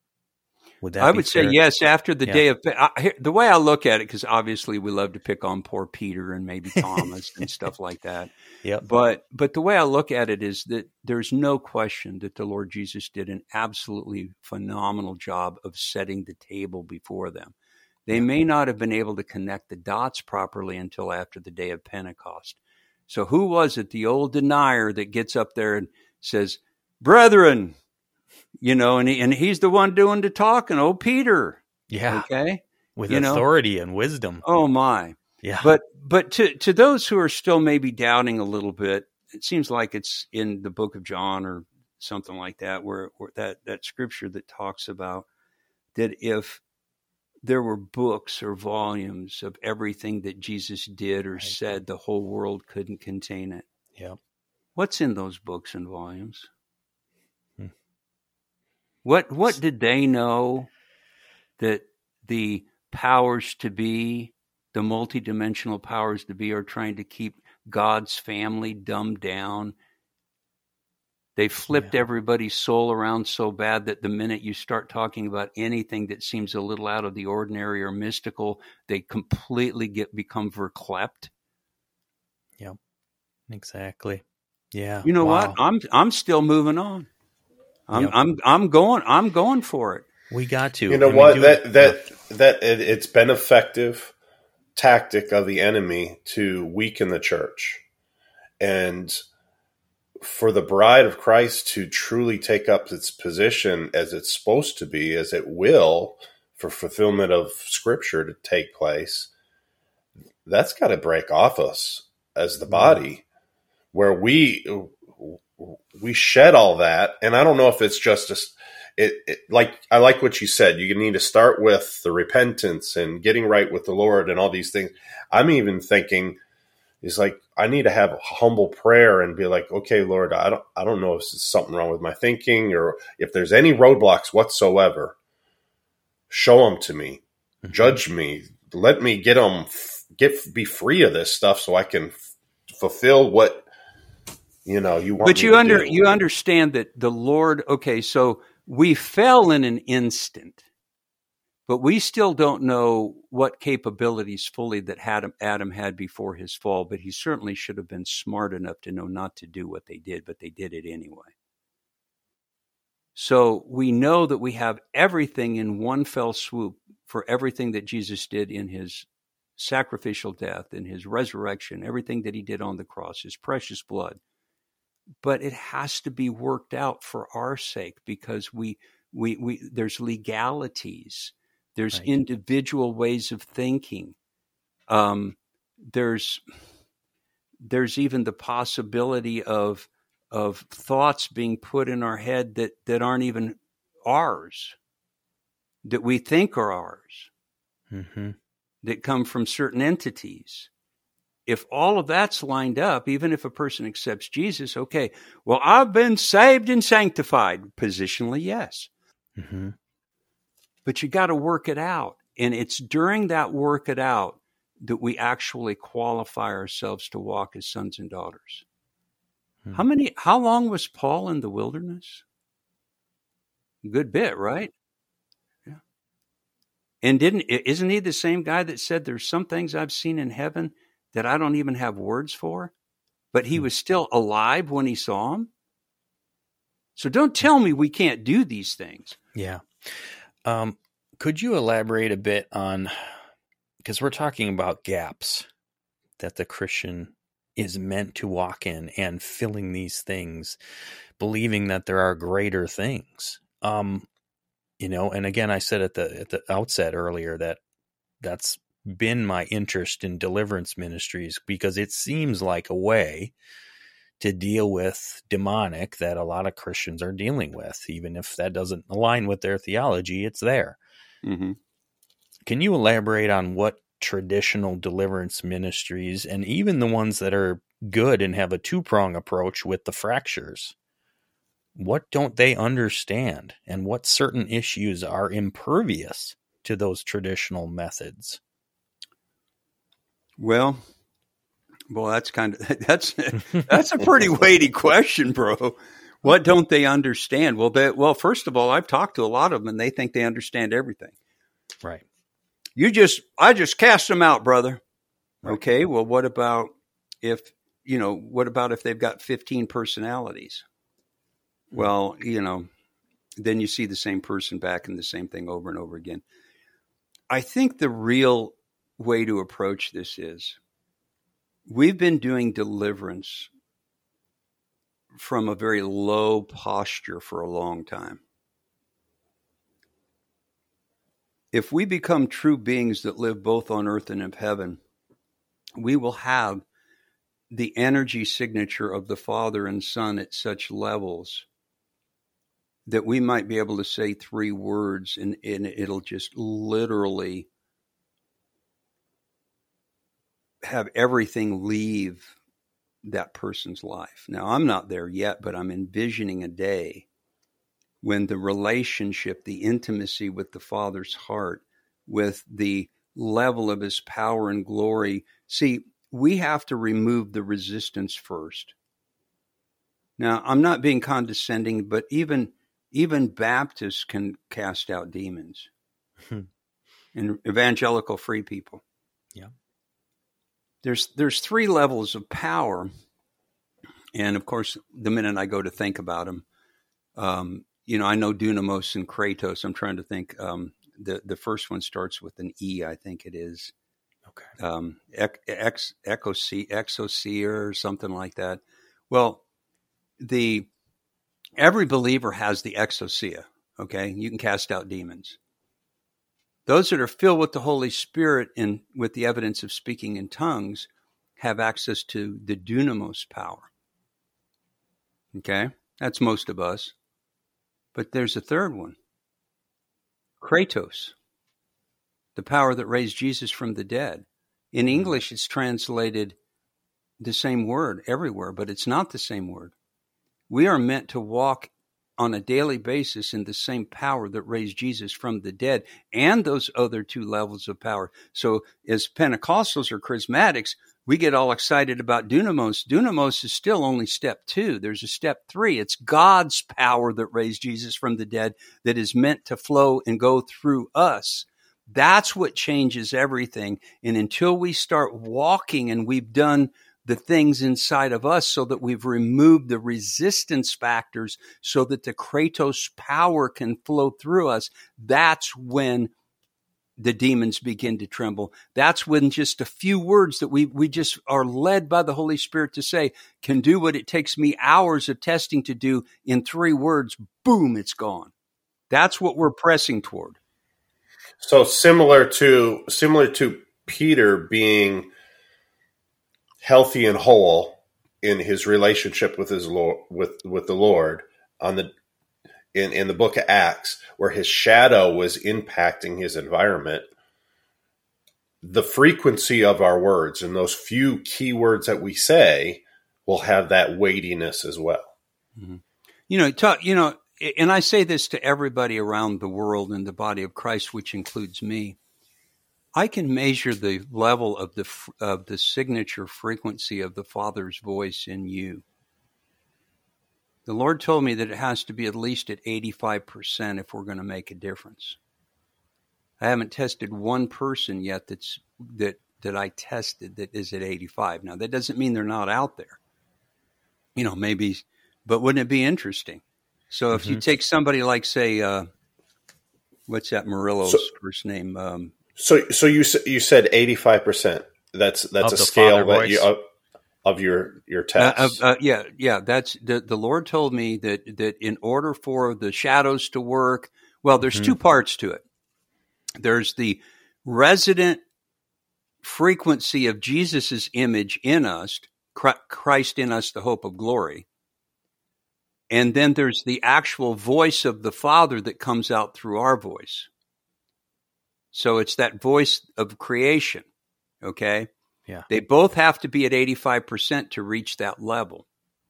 Would that I be would fair? say yes. After the yeah. day of I, the way I look at it, because obviously we love to pick on poor Peter and maybe Thomas and stuff like that. Yep. But but the way I look at it is that there's no question that the Lord Jesus did an absolutely phenomenal job of setting the table before them. They yeah. may not have been able to connect the dots properly until after the day of Pentecost. So who was it, the old denier, that gets up there and says, "Brethren," you know, and he, and he's the one doing the talking. Oh, Peter. Yeah. Okay. With you authority know? and wisdom. Oh my. Yeah. But, but to, to those who are still maybe doubting a little bit, it seems like it's in the book of John or something like that, where, where that, that scripture that talks about that if there were books or volumes of everything that Jesus did or right. said, the whole world couldn't contain it. Yeah. What's in those books and volumes? What what did they know that the powers to be, the multidimensional powers to be, are trying to keep God's family dumbed down? They flipped yeah. everybody's soul around so bad that the minute you start talking about anything that seems a little out of the ordinary or mystical, they completely get become verklempt. Yep, exactly. Yeah. You know wow. what? I'm I'm still moving on. I'm yep. I'm I'm going I'm going for it. We got to. You know and what? That that that it, it's been effective tactic of the enemy to weaken the church. And for the bride of Christ to truly take up its position as it's supposed to be, as it will, for fulfillment of Scripture to take place, that's got to break off us as the body, where we we shed all that. And I don't know if it's just a, it, it like I like what you said. You need to start with the repentance and getting right with the Lord and all these things. I'm even thinking is like I need to have a humble prayer and be like, okay, Lord, I don't I don't know if there's something wrong with my thinking or if there's any roadblocks whatsoever. Show them to me, mm-hmm. Judge me, let me get them, get be free of this stuff so I can f- fulfill what you know you want. But me you to under do. you understand that the Lord. Okay, so we fell in an instant, but we still don't know what capabilities fully that Adam, Adam had before his fall. But he certainly should have been smart enough to know not to do what they did, but they did it anyway. So we know that we have everything in one fell swoop for everything that Jesus did in his sacrificial death, in his resurrection, everything that he did on the cross, his precious blood. But it has to be worked out for our sake because we we we there's legalities, there's right. individual ways of thinking. Um, there's there's even the possibility of of thoughts being put in our head that, that aren't even ours, that we think are ours, mm-hmm. that come from certain entities. If all of that's lined up, even if a person accepts Jesus, okay, well, I've been saved and sanctified. Positionally, yes. Mm-hmm. But you got to work it out. And it's during that work it out that we actually qualify ourselves to walk as sons and daughters. Hmm. How many, how long was Paul in the wilderness? A good bit, right? Yeah. And didn't, isn't he the same guy that said there's some things I've seen in heaven that I don't even have words for, but he hmm. was still alive when he saw him? So don't tell me we can't do these things. Yeah. Um, could you elaborate a bit on, because we're talking about gaps that the Christian is meant to walk in and filling these things, believing that there are greater things. Um, you know, and again, I said at the, at the outset earlier that that's been my interest in deliverance ministries because it seems like a way to deal with demonic that a lot of Christians are dealing with. Even if that doesn't align with their theology, it's there. Mm-hmm. Can you elaborate on what traditional deliverance ministries and even the ones that are good and have a two-prong approach with the fractures, what don't they understand and what certain issues are impervious to those traditional methods? Well, well, that's kind of, that's, that's a pretty weighty question, bro. What don't they understand? Well, they, well, first of all, I've talked to a lot of them and they think they understand everything. Right. You just, I just cast them out, brother. Right. Okay. Well, what about if, you know, what about if they've got fifteen personalities? Well, you know, then you see the same person back and the same thing over and over again. I think the real way to approach this is we've been doing deliverance from a very low posture for a long time. If we become true beings that live both on earth and in heaven, we will have the energy signature of the Father and Son at such levels that we might be able to say three words and, and it'll just literally have everything leave that person's life. Now, I'm not there yet, but I'm envisioning a day when the relationship, the intimacy with the Father's heart, with the level of his power and glory. See, we have to remove the resistance first. Now, I'm not being condescending, but even even Baptists can cast out demons and evangelical free people. Yeah. There's there's three levels of power. And of course, the minute I go to think about them, um, you know, I know Dunamos and Kratos. I'm trying to think. Um, the, the first one starts with an E, I think it is. Okay. Um, ex, ex, exosphere or something like that. Well, the every believer has the exousia, okay? You can cast out demons. Those that are filled with the Holy Spirit and with the evidence of speaking in tongues have access to the dunamis power. Okay? That's most of us. But there's a third one. Kratos, the power that raised Jesus from the dead. In English, it's translated the same word everywhere, but it's not the same word. We are meant to walk on a daily basis in the same power that raised Jesus from the dead and those other two levels of power. So as Pentecostals or Charismatics, we get all excited about dunamis. Dunamis is still only step two. There's a step three. It's God's power that raised Jesus from the dead that is meant to flow and go through us. That's what changes everything. And until we start walking and we've done the things inside of us so that we've removed the resistance factors so that the Kratos power can flow through us, that's when the demons begin to tremble. That's when just a few words that we we just are led by the Holy Spirit to say can do what it takes me hours of testing to do in three words. Boom, it's gone. That's what we're pressing toward. So similar to similar to Peter being healthy and whole in his relationship with his Lord, with with the Lord on the in in the book of Acts, where his shadow was impacting his environment. The frequency of our words and those few key words that we say will have that weightiness as well. Mm-hmm. You know, talk, you know, and I say this to everybody around the world in the body of Christ, which includes me. I can measure the level of the of the signature frequency of the Father's voice in you. The Lord told me that it has to be at least at eighty-five percent if we're going to make a difference. I haven't tested one person yet that's that that I tested that is at eighty-five. Now, that doesn't mean they're not out there. You know, maybe, but wouldn't it be interesting? So if mm-hmm. you take somebody like, say, uh, what's that Murillo's so, first name? Um, so so you you said eighty-five percent. That's that's a scale that you of, of your your tests. Uh, uh, uh, yeah, yeah. That's the the Lord told me that that in order for the shadows to work, well, there's mm-hmm. two parts to it. There's the resident frequency of Jesus's image in us, Christ in us, the hope of glory. And then there's the actual voice of the Father that comes out through our voice. So it's that voice of creation, okay? Yeah. They both have to be at eighty-five percent to reach that level,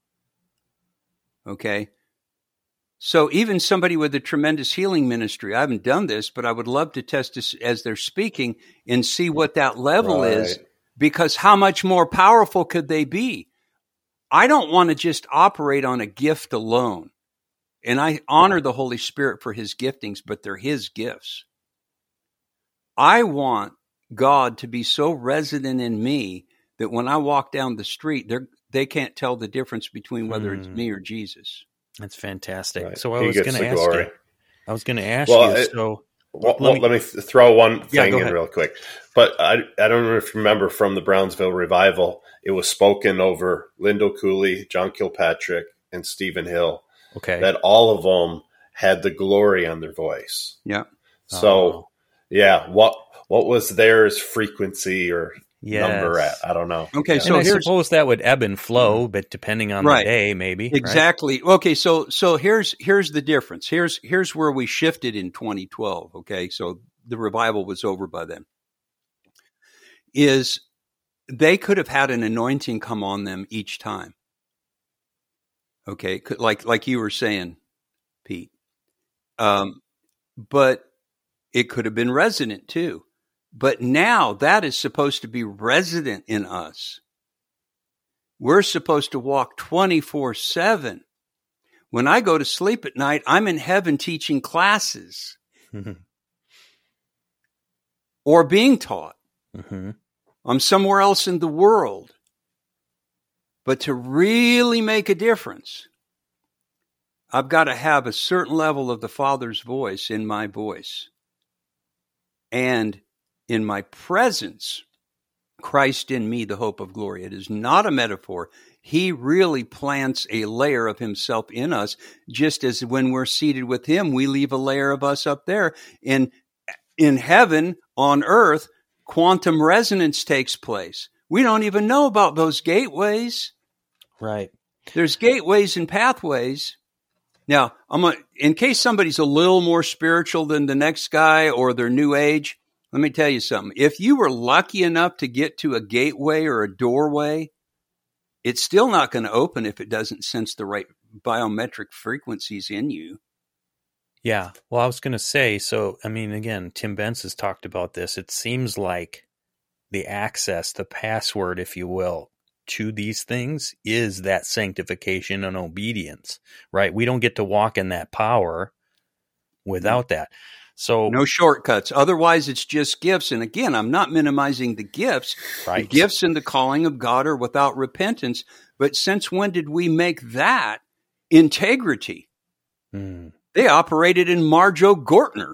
okay? So even somebody with a tremendous healing ministry, I haven't done this, but I would love to test this as they're speaking and see what that level right. is, because how much more powerful could they be? I don't want to just operate on a gift alone. And I honor the Holy Spirit for his giftings, but they're his gifts. I want God to be so resident in me that when I walk down the street, they they can't tell the difference between whether mm. it's me or Jesus. That's fantastic. Right. So I he was going to ask glory. you. I was going to ask well, you. It, so well, let, me, let me throw one yeah, thing in ahead. real quick. But I I don't know if you remember from the Brownsville revival, it was spoken over Lyndall Cooley, John Kilpatrick, and Stephen Hill. Okay, that all of them had the glory on their voice. Yeah. So oh. yeah, what what was theirs frequency or yes. number at? I don't know. Okay, yeah. so and I suppose that would ebb and flow, but depending on right. the day, maybe. Exactly. Right? Okay, so so here's here's the difference. Here's here's where we shifted in twenty twelve. Okay, so the revival was over by then. Is they could have had an anointing come on them each time. Okay, like like you were saying, Pete. Um, but it could have been resident too. But now that is supposed to be resident in us. We're supposed to walk twenty-four seven. When I go to sleep at night, I'm in heaven teaching classes mm-hmm. or being taught. Mm-hmm. I'm somewhere else in the world. But to really make a difference, I've got to have a certain level of the Father's voice in my voice. And in my presence, Christ in me, the hope of glory. It is not a metaphor. he really plants a layer of himself in us, just as when we're seated with him, we leave a layer of us up there. And in heaven, on earth, quantum resonance takes place. We don't even know about those gateways. Right. There's gateways and pathways. Now, I'm a, in case somebody's a little more spiritual than the next guy or they're new age, let me tell you something. If you were lucky enough to get to a gateway or a doorway, it's still not going to open if it doesn't sense the right biometric frequencies in you. Yeah. Well, I was going to say, so, I mean, again, Tim Benz has talked about this. It seems like the access, the password, if you will, to these things is that sanctification and obedience, right? We don't get to walk in that power without that. So no shortcuts. Otherwise, it's just gifts. And again, I'm not minimizing the gifts. Right. The gifts and the calling of God are without repentance. But since when did we make that integrity? Mm. They operated in Marjo Gortner.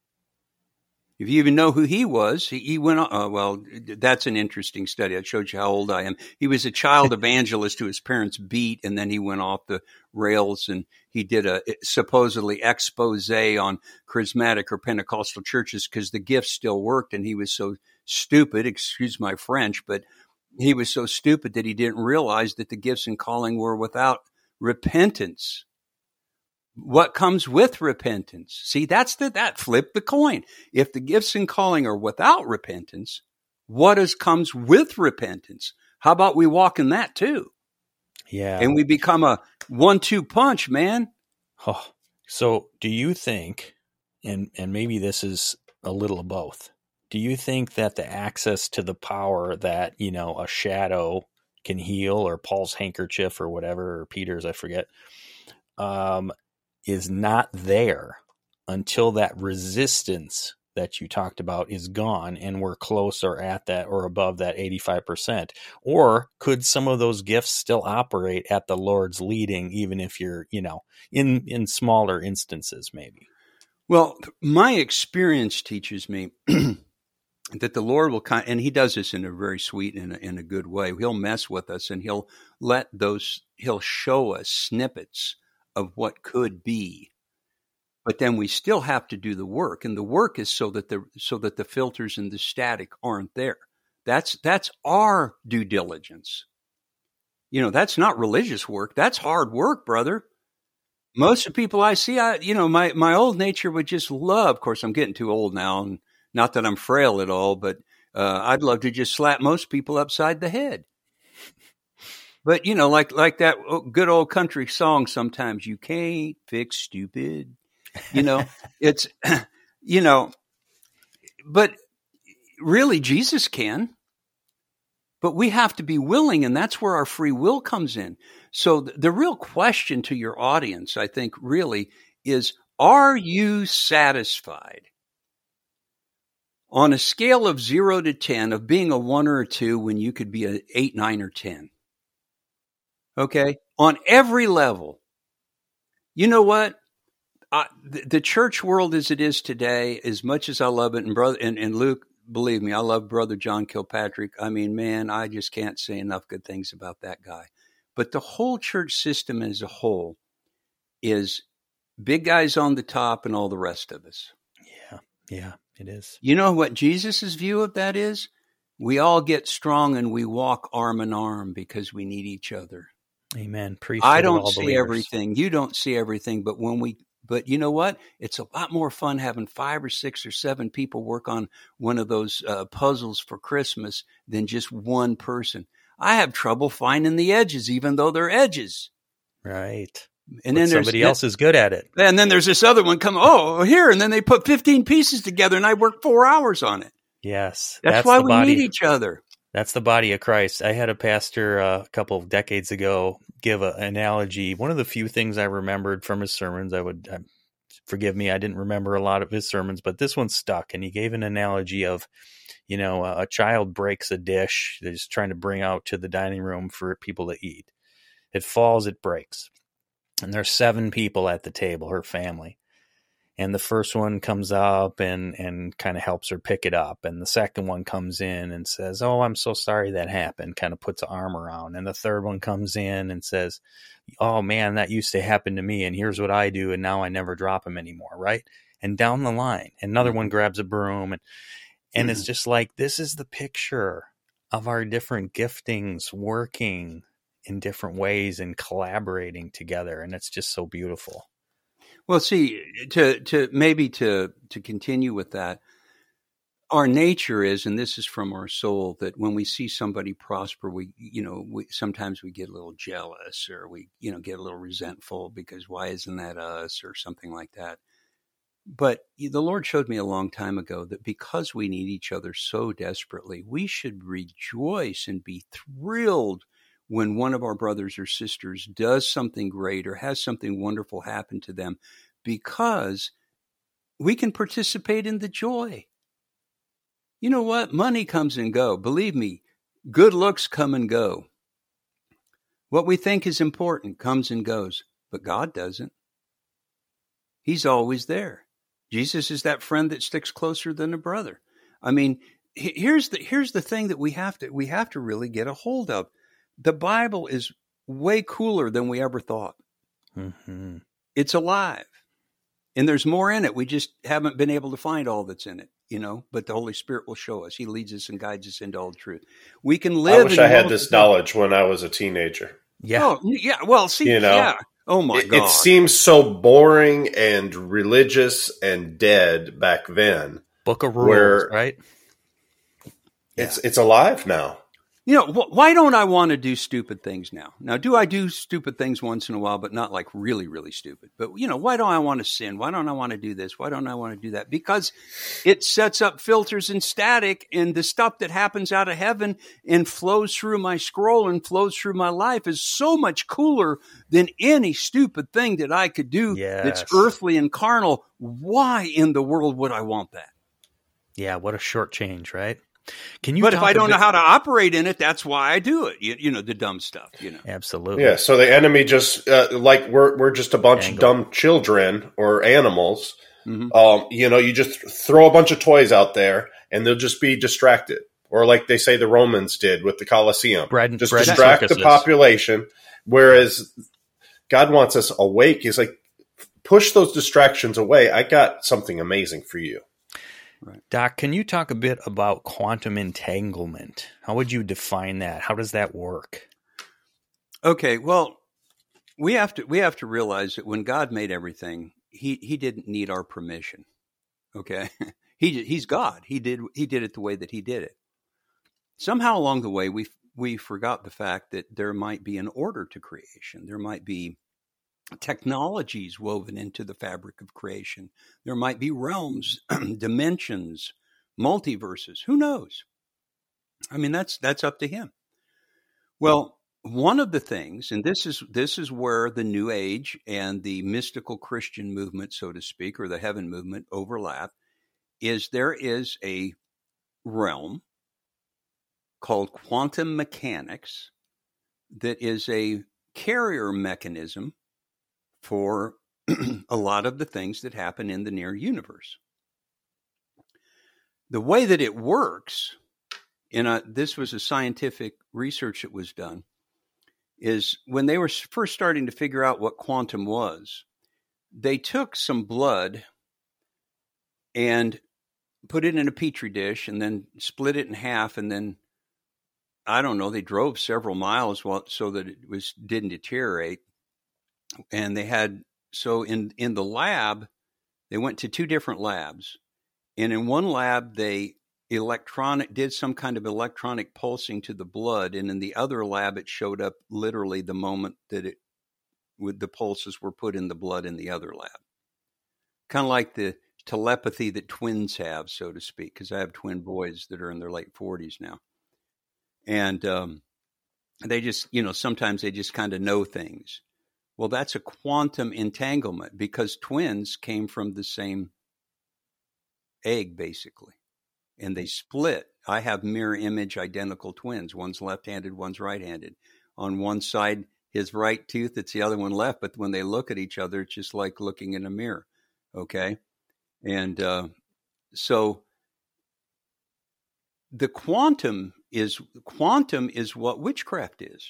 If you even know who he was, he, he went on. Uh, well, that's an interesting study. I showed you how old I am. He was a child evangelist who his parents beat, and then he went off the rails and he did a supposedly expose on charismatic or Pentecostal churches because the gifts still worked, and he was so stupid, excuse my French, but he was so stupid that he didn't realize that the gifts and calling were without repentance. What comes with repentance? See, that's the, that flip the coin. If the gifts and calling are without repentance, what is comes with repentance? How about we walk in that too? Yeah. And we become a one two punch, man. Oh, so do you think, and, and maybe this is a little of both, do you think that the access to the power that, you know, a shadow can heal, or Paul's handkerchief or whatever, or Peter's, I forget, um, is not there until that resistance that you talked about is gone and we're close or at that or above that eighty-five percent? Or could some of those gifts still operate at the Lord's leading, even if you're, you know, in, in smaller instances, maybe? Well, my experience teaches me that the Lord will, and he does this in a very sweet and in a good way. He'll mess with us and he'll let those, he'll show us snippets of what could be, but then we still have to do the work, and the work is so that the so that the filters and the static aren't there. That's that's our due diligence. You know, that's not religious work. That's hard work, brother. Most of the people I see, I you know, my my old nature would just love. Of course, I'm getting too old now, and not that I'm frail at all, but uh, I'd love to just slap most people upside the head. But, you know, like like that good old country song, sometimes you can't fix stupid, you know, it's, you know, but really Jesus can, but we have to be willing, and that's where our free will comes in. So the, the real question to your audience, I think, really is, are you satisfied on a scale of zero to ten of being a one or a two when you could be an eight, nine, or ten? Okay, on every level. You know what? Uh, the, the church world as it is today, as much as I love it, and brother and, and Luke, believe me, I love Brother John Kilpatrick. I mean, man, I just can't say enough good things about that guy. But the whole church system as a whole is big guys on the top and all the rest of us. Yeah, yeah, it is. You know what Jesus's view of that is? We all get strong and we walk arm in arm because we need each other. Amen. I don't see believers. everything. You don't see everything. But when we, but you know what? It's a lot more fun having five or six or seven people work on one of those uh, puzzles for Christmas than just one person. I have trouble finding the edges, even though they're edges. Right. And but then somebody else is good at it. And then there's this other one come, oh, here. And then they put fifteen pieces together and I work four hours on it. Yes. That's, that's why we body. need each other. That's the body of Christ. I had a pastor uh, a couple of decades ago give a, an analogy. One of the few things I remembered from his sermons, I would uh, forgive me, I didn't remember a lot of his sermons, but this one stuck. And he gave an analogy of, you know, a, a child breaks a dish that he's trying to bring out to the dining room for people to eat. It falls, it breaks. And there's seven people at the table, her family. And the first one comes up and, and kind of helps her pick it up. And the second one comes in and says, oh, I'm so sorry that happened, kind of puts an arm around. And the third one comes in and says, oh, man, that used to happen to me. And here's what I do. And now I never drop him anymore. Right. And down the line, another one grabs a broom. And, and it's just like, this is the picture of our different giftings working in different ways and collaborating together. And it's just so beautiful. Well, see, to to maybe to to continue with that, our nature is, and this is from our soul, that when we see somebody prosper, we, you know, we sometimes we get a little jealous, or we, you know, get a little resentful because why isn't that us, or something like that. But the Lord showed me a long time ago that because we need each other so desperately, we should rejoice and be thrilled when one of our brothers or sisters does something great or has something wonderful happen to them, because we can participate in the joy. You know what? Money comes and go. Believe me, good looks come and go. What we think is important comes and goes, but God doesn't. He's always there. Jesus is that friend that sticks closer than a brother. I mean, here's the here's the thing that we have to we have to really get a hold of. The Bible is way cooler than we ever thought. Mm-hmm. It's alive. And there's more in it. We just haven't been able to find all that's in it, you know, but the Holy Spirit will show us. He leads us and guides us into all truth. We can live. I wish I had this knowledge when I was a teenager. Yeah. Oh, yeah. Well, see, you know, yeah. Oh my it, God. It seems so boring and religious and dead back then. Book of rules, where right? It's, yeah. it's alive now. You know, wh- why don't I want to do stupid things now? Now, do I do stupid things once in a while, but not like really, really stupid? But, you know, why don't I want to sin? Why don't I want to do this? Why don't I want to do that? Because it sets up filters and static, and the stuff that happens out of heaven and flows through my scroll and flows through my life is so much cooler than any stupid thing that I could do yes. that's earthly and carnal. Why in the world would I want that? Yeah, what a short change, right? Can you? But if I don't bit- know how to operate in it, that's why I do it. You, you know, the dumb stuff. You know, absolutely. Yeah. So the enemy just uh, like we're we're just a bunch Angle. of dumb children or animals. Mm-hmm. Um, you know, you just throw a bunch of toys out there, and they'll just be distracted, or like they say the Romans did with the Colosseum, bread, just bread distract the population. Whereas God wants us awake. He's like, push those distractions away. I got something amazing for you. Right. Doc, can you talk a bit about quantum entanglement? How would you define that? How does that work? Okay, well, we have to we have to realize that when God made everything, he he didn't need our permission. Okay? he he's God. He did he did it the way that he did it. Somehow along the way we we forgot the fact that there might be an order to creation. There might be technologies woven into the fabric of creation. There might be realms, dimensions, multiverses. Who knows? I mean, that's that's up to him. Well, one of the things, and this is this is where the New Age and the mystical Christian movement, so to speak, or the heaven movement overlap, is there is a realm called quantum mechanics that is a carrier mechanism for a lot of the things that happen in the near universe. The way that it works, in a, this was a scientific research that was done, is when they were first starting to figure out what quantum was, they took some blood and put it in a petri dish and then split it in half, and then, I don't know, they drove several miles while, so that it was didn't deteriorate. And they had, so in, in the lab, they went to two different labs. And in one lab, they electronic did some kind of electronic pulsing to the blood. And in the other lab, it showed up literally the moment that it, with the pulses were put in the blood in the other lab. Kind of like the telepathy that twins have, so to speak, because I have twin boys that are in their late forties now. And um, they just, you know, sometimes they just kind of know things. Well, that's a quantum entanglement because twins came from the same egg, basically, and they split. I have mirror image identical twins. One's left-handed, one's right-handed. On one side, his right tooth, it's the other one left, but when they look at each other, it's just like looking in a mirror, okay? And uh, so the quantum is quantum is what witchcraft is.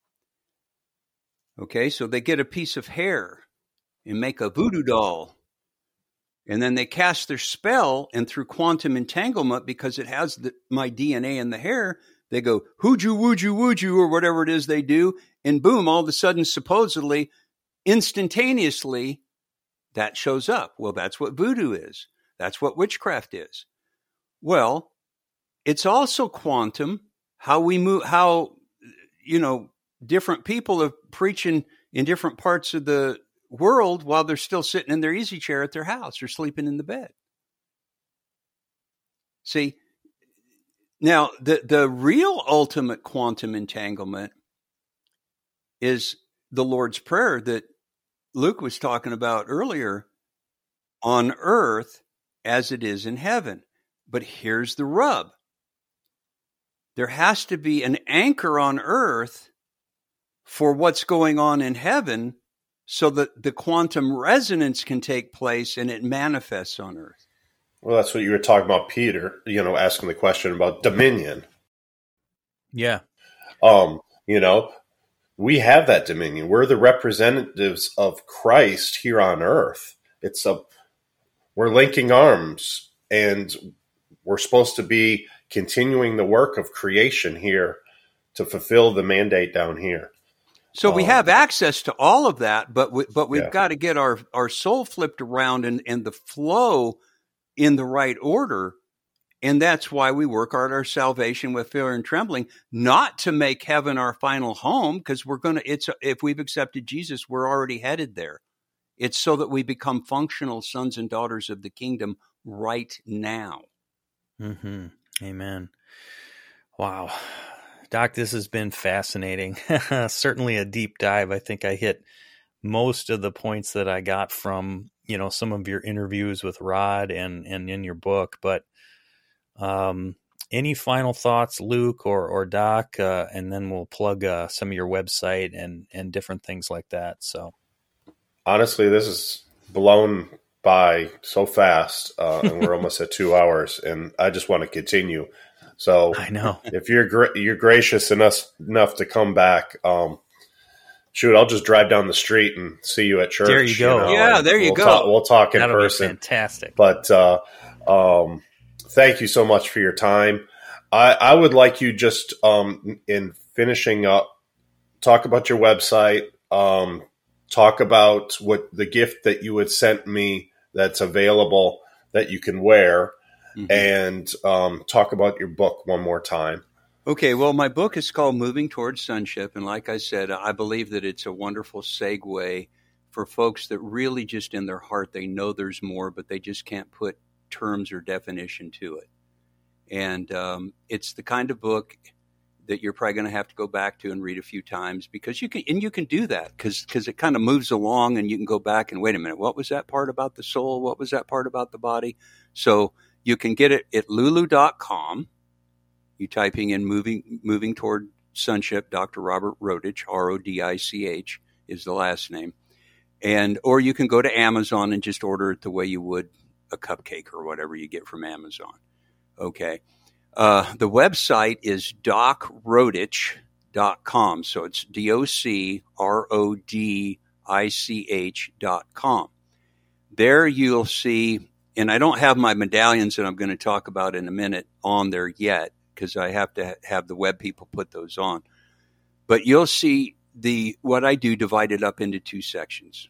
Okay, so they get a piece of hair and make a voodoo doll. And then they cast their spell, and through quantum entanglement, because it has the, my D N A in the hair, they go, hooju, wooju, wooju, or whatever it is they do. And boom, all of a sudden, supposedly, instantaneously, that shows up. Well, that's what voodoo is. That's what witchcraft is. Well, it's also quantum, how we move, how, you know, different people are preaching in different parts of the world while they're still sitting in their easy chair at their house or sleeping in the bed. See, now the, the real ultimate quantum entanglement is the Lord's Prayer that Luke was talking about earlier, on earth as it is in heaven. But here's the rub. There has to be an anchor on earth for what's going on in heaven so that the quantum resonance can take place and it manifests on earth. Well, that's what you were talking about, Peter, you know, asking the question about dominion. Yeah. Um, you know, we have that dominion. We're the representatives of Christ here on earth. It's a, we're linking arms, and we're supposed to be continuing the work of creation here to fulfill the mandate down here. So we have access to all of that, but we, but we've Yeah. got to get our, our soul flipped around and, and the flow in the right order. And that's why we work out our salvation with fear and trembling, not to make heaven our final home, because we're going to, it's, if we've accepted Jesus, we're already headed there. It's so that we become functional sons and daughters of the kingdom right now. Mm-hmm. Amen. Wow. Doc, this has been fascinating. Certainly a deep dive. I think I hit most of the points that I got from, you know, some of your interviews with Rod and, and in your book. But um, any final thoughts, Luke or, or Doc, uh, and then we'll plug uh, some of your website and, and different things like that. So Honestly, this is blown by so fast, uh, and we're almost at two hours, and I just want to continue. So I know if you're gra- you're gracious enough enough to come back, um, shoot, I'll just drive down the street and see you at church. There you go. know, Yeah, there you we'll go. Talk, we'll talk in that'll person. be fantastic. But uh, um, thank you so much for your time. I, I would like you just um, in finishing up, talk about your website. Um, talk about what the gift that you had sent me that's available that you can wear. Mm-hmm. And um, talk about your book one more time. Okay, well, my book is called Moving Towards Sonship. And like I said, I believe that it's a wonderful segue for folks that really just in their heart, they know there's more, but they just can't put terms or definition to it. And um, it's the kind of book that you're probably going to have to go back to and read a few times, because you can, and you can do that because because it kind of moves along and you can go back and wait a minute, what was that part about the soul? What was that part about the body? So you can get it at lulu dot com. You typing in moving moving toward sonship, Doctor Robert Rodich, R O D I C H is the last name. And or you can go to Amazon and just order it the way you would a cupcake or whatever you get from Amazon. Okay. Uh, the website is doc rodich dot com. So it's D O C R O D I C H dot com. There you'll see, and I don't have my medallions that I'm going to talk about in a minute on there yet, because I have to have the web people put those on. But you'll see the what I do divided up into two sections.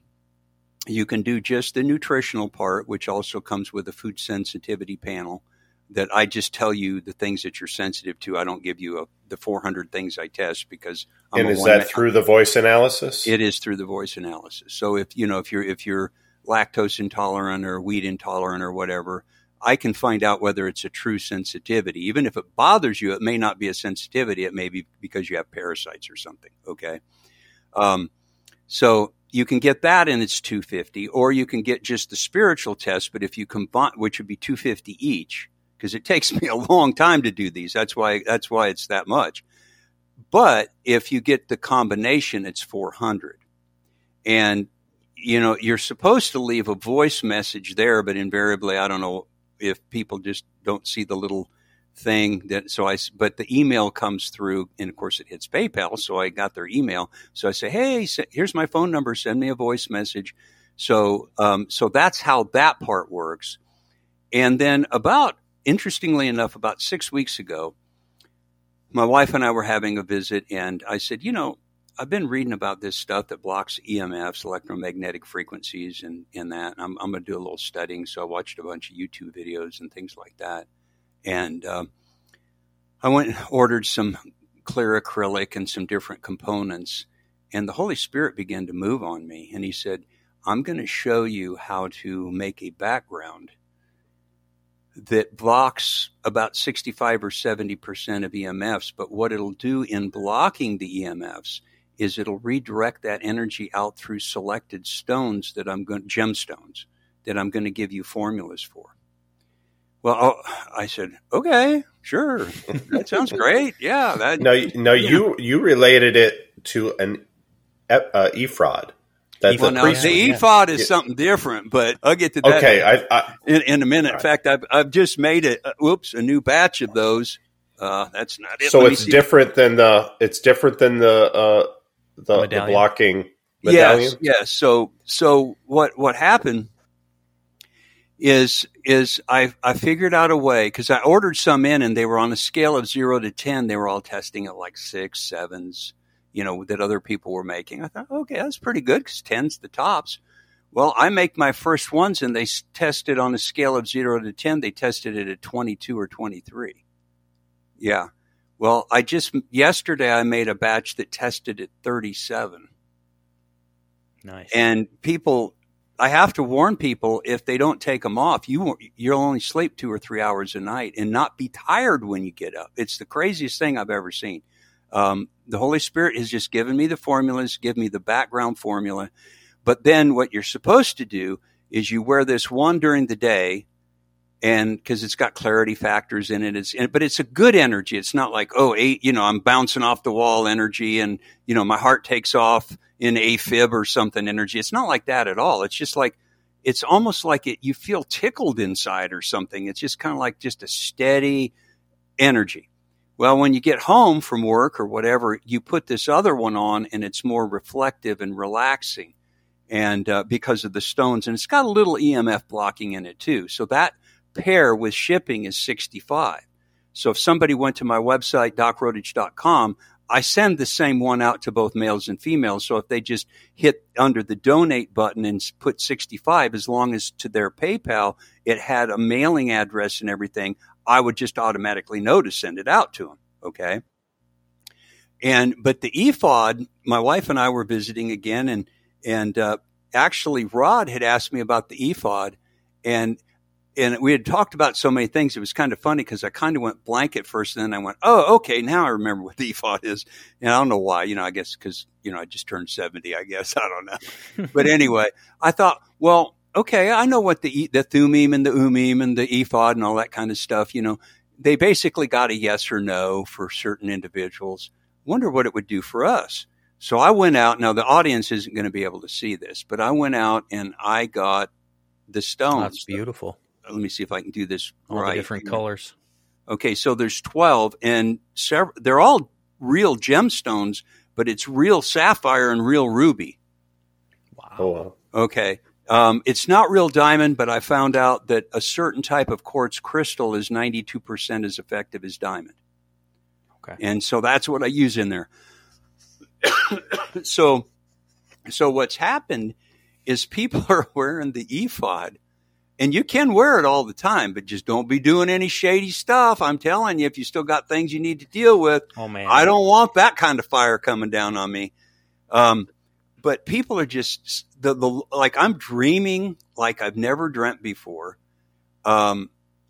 You can do just the nutritional part, which also comes with a food sensitivity panel that I just tell you the things that you're sensitive to. I don't give you a, the four hundred things I test because I'm and a is one that man, through the voice analysis? It is through the voice analysis. So if you know if you're if you're lactose intolerant or wheat intolerant or whatever, I can find out whether it's a true sensitivity. Even if it bothers you, it may not be a sensitivity. It may be because you have parasites or something. Okay, um, so you can get that, and it's two hundred fifty dollars, or you can get just the spiritual test. But if you combine, which would be two hundred fifty dollars each, because it takes me a long time to do these. That's why that's why it's that much. But if you get the combination, it's four hundred dollars. And you know, you're supposed to leave a voice message there, but invariably, I don't know if people just don't see the little thing that, so I, but the email comes through, and of course it hits PayPal. So I got their email. So I say, hey, here's my phone number. Send me a voice message. So, um, so that's how that part works. And then about, interestingly enough, about six weeks ago, my wife and I were having a visit, and I said, you know, I've been reading about this stuff that blocks E M Fs, electromagnetic frequencies, and, and that. And I'm, I'm going to do a little studying. So I watched a bunch of YouTube videos and things like that. And um, I went and ordered some clear acrylic and some different components. And the Holy Spirit began to move on me. And he said, I'm going to show you how to make a background that blocks about sixty-five or seventy percent of E M Fs. But what it'll do in blocking the E M Fs is it'll redirect that energy out through selected stones that I'm going, gemstones, that I'm going to give you formulas for. Well, oh, I said, okay, sure. That sounds great. Yeah. That, no, no, you, you, you related it to an uh, ephod. That's well, now, the yeah. ephod is yeah. something different, but I'll get to that okay, I, I, in, in a minute. Right. In fact, I've, I've just made it. Uh, whoops, a new batch of those. Uh, that's not it. So Let it's different than the. It's different than the uh, the, the, the blocking medallion. Yes, yes. So, so what what happened is is I I figured out a way, because I ordered some in, and they were on a scale of zero to ten. They were all testing at like six, sevens. You know, that other people were making. I thought, okay, that's pretty good, because ten's the tops. Well, I make my first ones, and they tested on a scale of zero to ten. They tested it at twenty-two or twenty-three. Yeah. Well, I just, yesterday I made a batch that tested at thirty-seven. Nice. And people, I have to warn people, if they don't take them off, you, you'll only sleep two or three hours a night and not be tired when you get up. It's the craziest thing I've ever seen. Um, the Holy Spirit has just given me the formulas, give me the background formula. But then what you're supposed to do is you wear this one during the day, and because it's got clarity factors in it, it's, but it's a good energy. It's not like, oh, eight, you know, I'm bouncing off the wall energy, and, you know, my heart takes off in AFib or something energy. It's not like that at all. It's just like, it's almost like it, you feel tickled inside or something. It's just kind of like just a steady energy. Well, when you get home from work or whatever, you put this other one on, and it's more reflective and relaxing, and uh, because of the stones. And it's got a little E M F blocking in it too. So that pair with shipping is sixty-five. So if somebody went to my website, doc rodich dot com, I send the same one out to both males and females. So if they just hit under the donate button and put sixty-five, as long as to their PayPal it had a mailing address and everything, I would just automatically know to send it out to them. Okay. And, but the ephod, my wife and I were visiting again, and, and, uh, actually Rod had asked me about the ephod, and, and we had talked about so many things. It was kind of funny, because I kind of went blank at first, and then I went, oh, okay, now I remember what the ephod is. And I don't know why, you know, I guess because, you know, I just turned seventy, I guess. I don't know. But anyway, I thought, well, okay, I know what the the Thummim and the Ummim and the ephod and all that kind of stuff, you know, they basically got a yes or no for certain individuals. Wonder what it would do for us. So I went out. Now, the audience isn't going to be able to see this, but I went out and I got the stones. Oh, that's beautiful. Let me see if I can do this all right. The different colors. Okay, so there's twelve, and several, they're all real gemstones, but it's real sapphire and real ruby. Wow. Oh, wow. Okay. Um, it's not real diamond, but I found out that a certain type of quartz crystal is ninety-two percent as effective as diamond. Okay. And so that's what I use in there. so, so what's happened is people are wearing the ephod, and you can wear it all the time, but just don't be doing any shady stuff. I'm telling you, if you still got things you need to deal with, oh man, I don't want that kind of fire coming down on me. Um, But people are just the, the like I'm dreaming like I've never dreamt before. Um,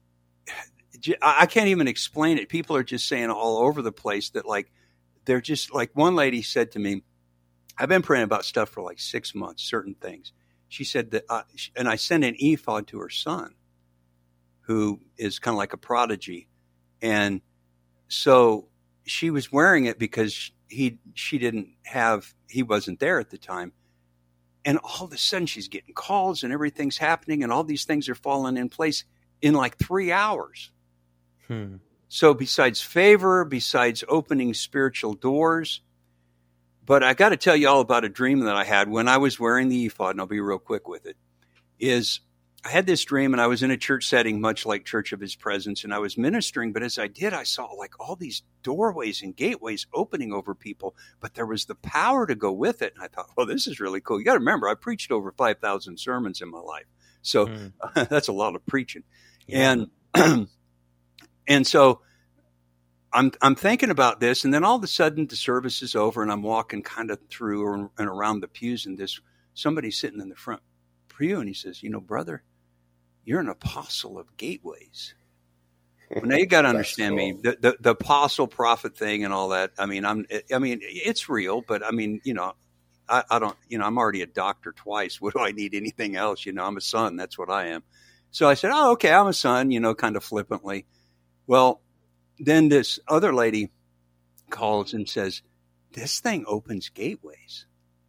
I can't even explain it. People are just saying all over the place that like they're just like one lady said to me, I've been praying about stuff for like six months, certain things. She said that, uh, and I sent an ephod to her son, who is kind of like a prodigy, and so she was wearing it because he she didn't have he wasn't there at the time. And all of a sudden she's getting calls and everything's happening and all these things are falling in place in like three hours. Hmm. So besides favor, besides opening spiritual doors, but I got to tell you all about a dream that I had when I was wearing the ephod, and I'll be real quick with it, is I had this dream and I was in a church setting, much like Church of His Presence, and I was ministering. But as I did, I saw like all these doorways and gateways opening over people, but there was the power to go with it. And I thought, well, this is really cool. You got to remember, I preached over five thousand sermons in my life. So mm. that's a lot of preaching. Yeah. And, and so I'm, I'm thinking about this, and then all of a sudden the service is over and I'm walking kind of through and around the pews, and this, somebody's sitting in the front pew and he says, you know, brother, you're an apostle of gateways. Well, now you got to understand cool. me, the, the, the apostle prophet thing and all that. I mean, I'm, I mean, it's real, but I mean, you know, I, I don't, you know, I'm already a doctor twice. What do I need anything else? You know, I'm a son. That's what I am. So I said, oh, okay, I'm a son, you know, kind of flippantly. Well, then this other lady calls and says, this thing opens gateways.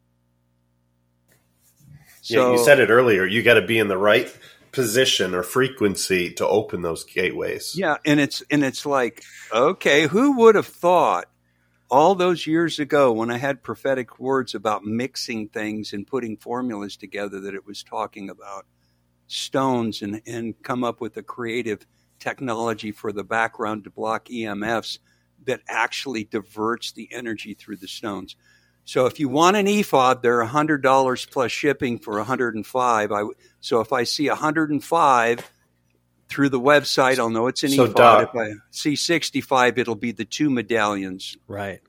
So, yeah, you said it earlier. You got to be in the right position or frequency to open those gateways. Yeah, and it's and it's like, okay, who would have thought all those years ago when I had prophetic words about mixing things and putting formulas together that it was talking about stones and, and come up with a creative technology for the background to block E M Fs that actually diverts the energy through the stones. So if you want an ephod, they're one hundred dollars plus shipping for one hundred five dollars. I, so if I see one hundred five through the website, I'll know it's an so ephod. Doc, if I see sixty-five, it'll be the two medallions. Right.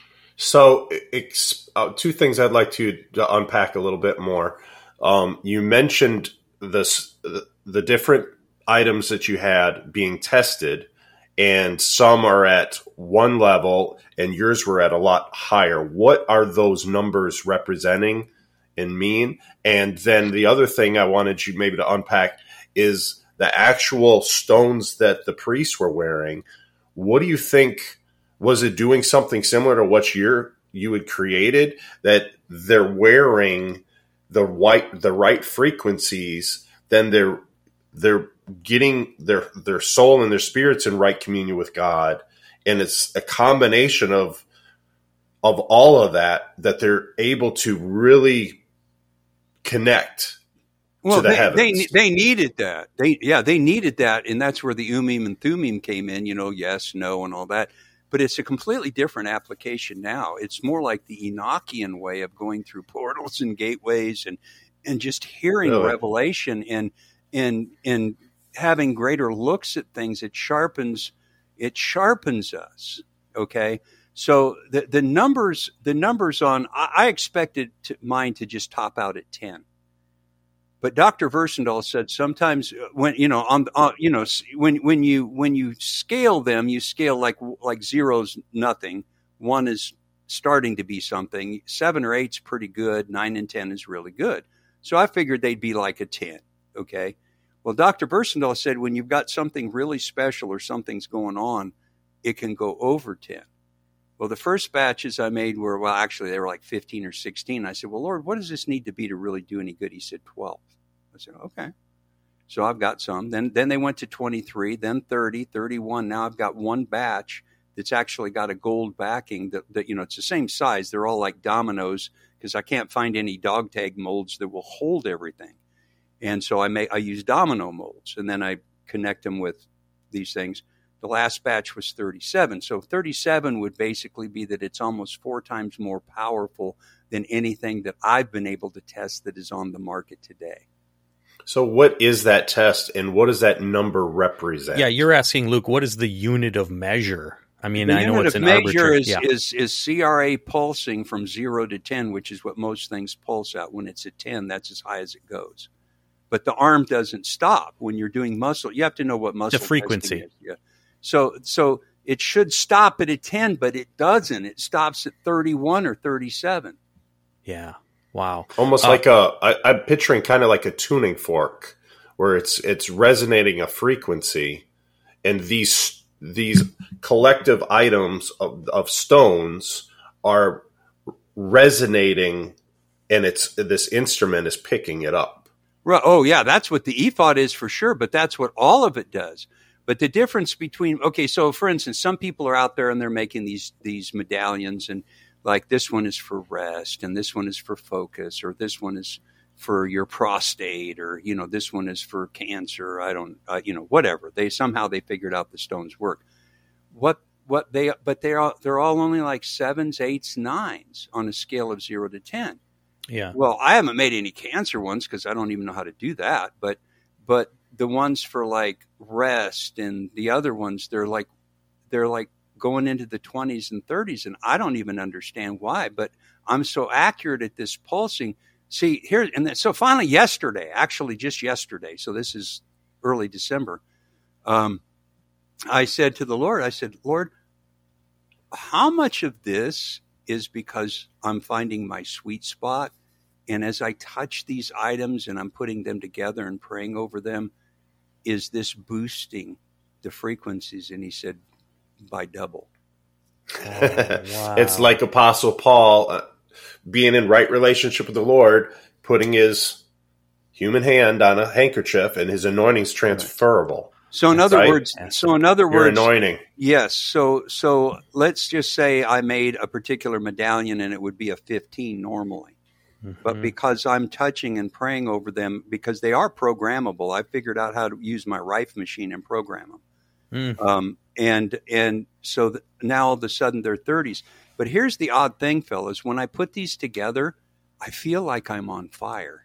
So it's, uh, two things I'd like to, to unpack a little bit more. Um, you mentioned this, the different items that you had being tested, and some are at one level and yours were at a lot higher. What are those numbers representing and mean? And then the other thing I wanted you maybe to unpack is the actual stones that the priests were wearing. What do you think? Was it doing something similar to what you're, you had created, that they're wearing the white, the right frequencies, then they're, they're getting their, their soul and their spirits in right communion with God. And it's a combination of, of all of that, that they're able to really connect well, to the they, heavens. They, they needed that. They, yeah, they needed that. And that's where the Urim and Thummim came in, you know, yes, no, and all that. But it's a completely different application now. It's more like the Enochian way of going through portals and gateways and, and just hearing really? revelation and, and, and having greater looks at things. It sharpens, it sharpens us. Okay. So the, the numbers, the numbers on, I, I expected to, mine to just top out at ten. But Doctor Versendahl said sometimes when, you know, on, on, you know, when, when you, when you scale them, you scale like, like zero's nothing. One is starting to be something. Seven or eight's pretty good. Nine and ten is really good. So I figured they'd be like a ten. Okay. Well, Doctor Versendahl said when you've got something really special or something's going on, it can go over ten. Well, the first batches I made were, well, actually, they were like fifteen or sixteen. I said, well, Lord, what does this need to be to really do any good? He said, twelve. I said, okay. So I've got some. Then then they went to twenty-three, then thirty, thirty-one. Now I've got one batch that's actually got a gold backing that, that you know, it's the same size. They're all like dominoes because I can't find any dog tag molds that will hold everything. And so I make I use domino molds, and then I connect them with these things. The last batch was thirty-seven. So thirty-seven would basically be that it's almost four times more powerful than anything that I've been able to test that is on the market today. So what is that test, and what does that number represent? Yeah, you're asking, Luke, what is the unit of measure? I mean, the I know it's an arbitrary. The arbitrary. unit of measure is, yeah. is, is C R A pulsing from zero to ten, which is what most things pulse at. When it's at ten, that's as high as it goes. But the arm doesn't stop when you're doing muscle. You have to know what muscle the frequency is. Yeah. So, so it should stop at a ten, but it doesn't. It stops at thirty-one or thirty-seven. Yeah. Wow. Almost uh, like a, I, I'm picturing kind of like a tuning fork where it's, it's resonating a frequency, and these, these collective items of, of stones are resonating and it's this instrument is picking it up. Right. Oh, yeah, that's what the ephod is for sure, but that's what all of it does. But the difference between, okay, so for instance, some people are out there and they're making these these medallions, and like this one is for rest, and this one is for focus, or this one is for your prostate, or, you know, this one is for cancer. I don't, uh, you know, whatever. They somehow they figured out the stones work. What what they, but they are they're all only like sevens, eights, nines on a scale of zero to ten. Yeah. Well, I haven't made any cancer ones because I don't even know how to do that. But but the ones for like rest and the other ones, they're like they're like going into the twenties and thirties, and I don't even understand why. But I'm so accurate at this pulsing. See here, and then, so finally yesterday, actually just yesterday. So this is early December. Um, I said to the Lord, I said, Lord, how much of this is because I'm finding my sweet spot? And as I touch these items and I'm putting them together and praying over them, is this boosting the frequencies? And he said, by double. Oh, wow. It's like Apostle Paul uh, being in right relationship with the Lord, putting his human hand on a handkerchief, and his anointing's transferable. So in other right? words, so in other Your words, anointing. Yes. So so let's just say I made a particular medallion and it would be a fifteen normally. Mm-hmm. But because I'm touching and praying over them, because they are programmable, I figured out how to use my Rife machine and program them. Mm. Um, and and so th- now all of a sudden they're thirties. But here's the odd thing, fellas. When I put these together, I feel like I'm on fire.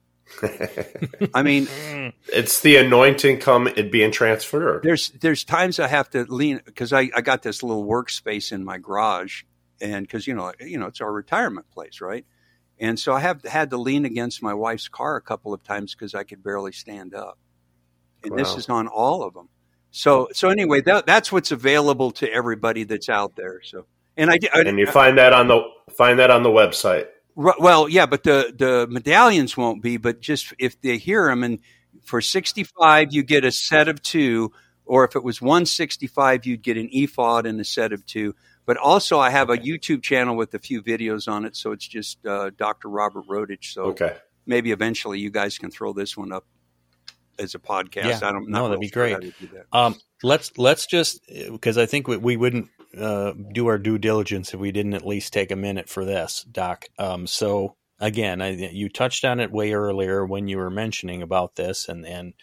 I mean, it's the anointing come it being transferred. There's there's times I have to lean because I, I got this little workspace in my garage, and because you know you know it's our retirement place, right? And so I have had to lean against my wife's car a couple of times because I could barely stand up. And wow. This is on all of them. So so anyway, that that's what's available to everybody that's out there. So and I, I and you find that on the find that on the website. Well, yeah, but the, the medallions won't be, but just if they hear them, and for sixty-five, you get a set of two, or if it was one sixty-five, you'd get an ephod and a set of two. But also I have a YouTube channel with a few videos on it, so it's just uh, Doctor Robert Rodich. So okay. Maybe eventually you guys can throw this one up as a podcast. Yeah. I don't know. No, that'd be great. That. Um, let's let's just, because I think we, we wouldn't uh, do our due diligence if we didn't at least take a minute for this, Doc. Um, so again, I, you touched on it way earlier when you were mentioning about this and and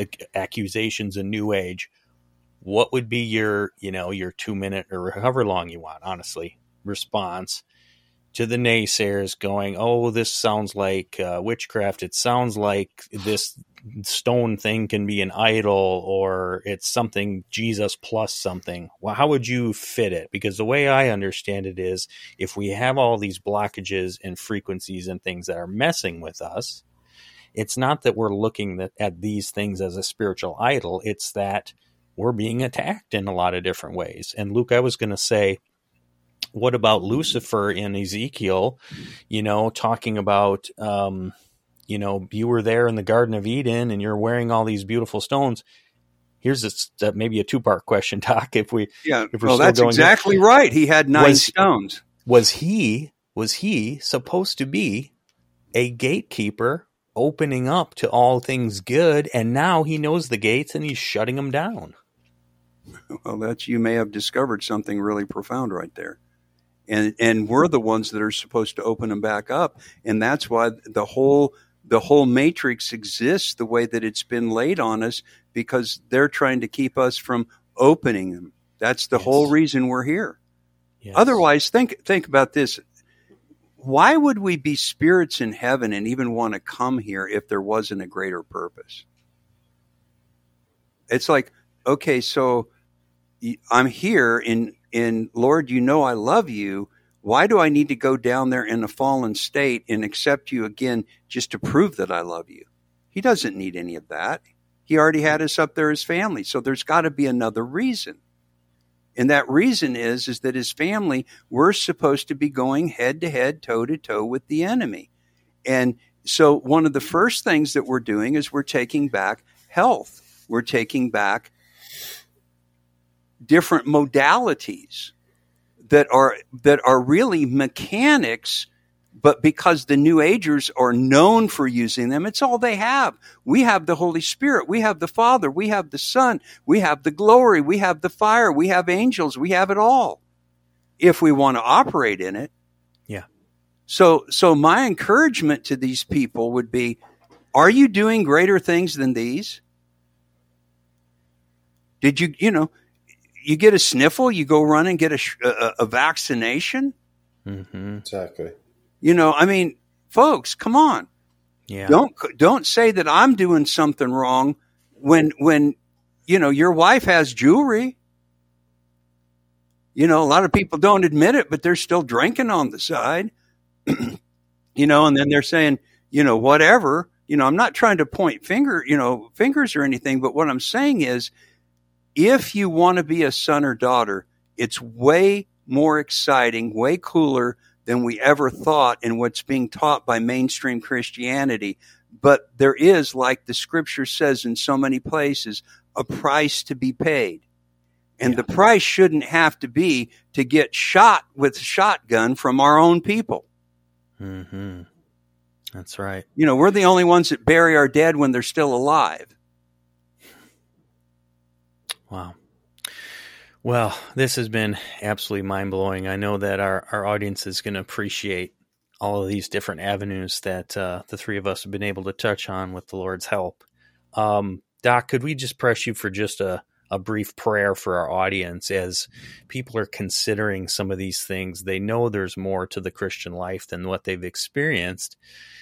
accusations in New Age. What would be your, you know, your two minute or however long you want, honestly, response to the naysayers going, oh, this sounds like uh, witchcraft. It sounds like this stone thing can be an idol, or it's something Jesus plus something. Well, how would you fit it? Because the way I understand it is, if we have all these blockages and frequencies and things that are messing with us, it's not that we're looking at, at these things as a spiritual idol. It's that we're being attacked in a lot of different ways. And Luke, I was going to say, what about Lucifer in Ezekiel, you know, talking about, um, you know, you were there in the Garden of Eden and you're wearing all these beautiful stones. Here's a, uh, maybe a two-part question, Doc. If we, yeah, if we're well, that's going exactly there. Right. He had nine was, stones. Was he, was he supposed to be a gatekeeper opening up to all things good? And now he knows the gates and he's shutting them down. Well, that's, you may have discovered something really profound right there. And and we're the ones that are supposed to open them back up. And that's why the whole the whole matrix exists the way that it's been laid on us, because they're trying to keep us from opening them. That's the yes. whole reason we're here. Yes. Otherwise, think think about this. Why would we be spirits in heaven and even want to come here if there wasn't a greater purpose? It's like, okay, so I'm here in in Lord, you know I love you. Why do I need to go down there in a fallen state and accept you again just to prove that I love you? He doesn't need any of that. He already had us up there as family. So there's got to be another reason. And that reason is, is that as family, we're supposed to be going head to head, toe to toe with the enemy. And so one of the first things that we're doing is we're taking back health. We're taking back different modalities that are that are really mechanics But because the New Agers are known for using them, it's all they have. We have the Holy Spirit. We have the Father. We have the Son. We have the glory. We have the fire. We have angels. We have it all if we want to operate in it. Yeah. So, so my encouragement to these people would be, are you doing greater things than these? Did you, you know, you get a sniffle, you go run and get a, a, a vaccination? Mm-hmm. Exactly. You know, I mean, folks, come on. Yeah. Don't, don't say that I'm doing something wrong when, when, you know, your wife has jewelry. You know, a lot of people don't admit it, but they're still drinking on the side, you know, and then they're saying, you know, whatever, you know, I'm not trying to point finger, you know, fingers or anything, but what I'm saying is, if you want to be a son or daughter, it's way more exciting, way cooler than we ever thought in what's being taught by mainstream Christianity. But there is, like the scripture says in so many places, a price to be paid. And yeah. the price shouldn't have to be to get shot with a shotgun from our own people. Mm-hmm. That's right. You know, we're the only ones that bury our dead when they're still alive. Wow. Well, this has been absolutely mind-blowing. I know that our, our audience is going to appreciate all of these different avenues that uh, the three of us have been able to touch on with the Lord's help. Um, Doc, could we just press you for just a, a brief prayer for our audience as people are considering some of these things? They know there's more to the Christian life than what they've experienced.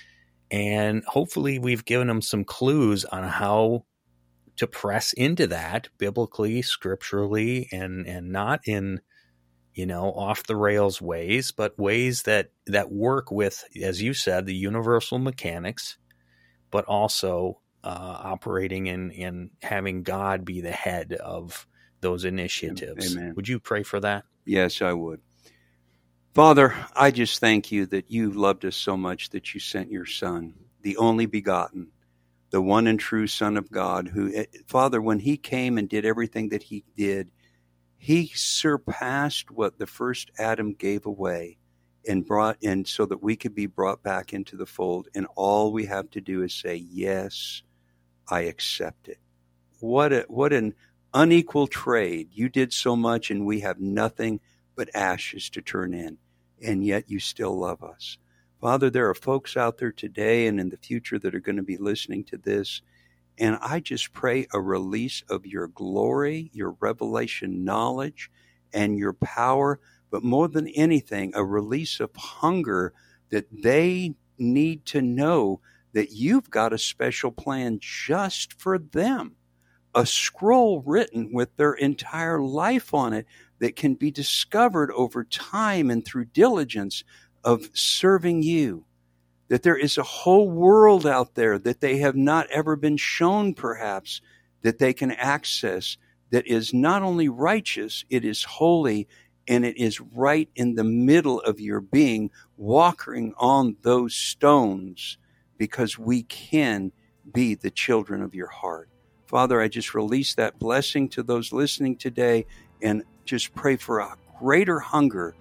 And hopefully we've given them some clues on how to press into that biblically, scripturally, and, and not in, you know, off the rails ways, but ways that, that work with, as you said, the universal mechanics, but also uh, operating in, in having God be the head of those initiatives. Amen. Would you pray for that? Yes, I would. Father, I just thank you that you loved us so much that you sent your Son, the only begotten, the one and true Son of God, who, Father, when he came and did everything that he did, he surpassed what the first Adam gave away and brought in so that we could be brought back into the fold. And all we have to do is say, yes, I accept it. What a, what an unequal trade. You did so much and we have nothing but ashes to turn in. And yet you still love us. Father, there are folks out there today and in the future that are going to be listening to this. And I just pray a release of your glory, your revelation knowledge, and your power. But more than anything, a release of hunger that they need to know that you've got a special plan just for them. A scroll written with their entire life on it that can be discovered over time and through diligence of serving you, that there is a whole world out there that they have not ever been shown, perhaps, that they can access, that is not only righteous, it is holy, and it is right in the middle of your being, walking on those stones, because we can be the children of your heart. Father, I just release that blessing to those listening today and just pray for a greater hunger.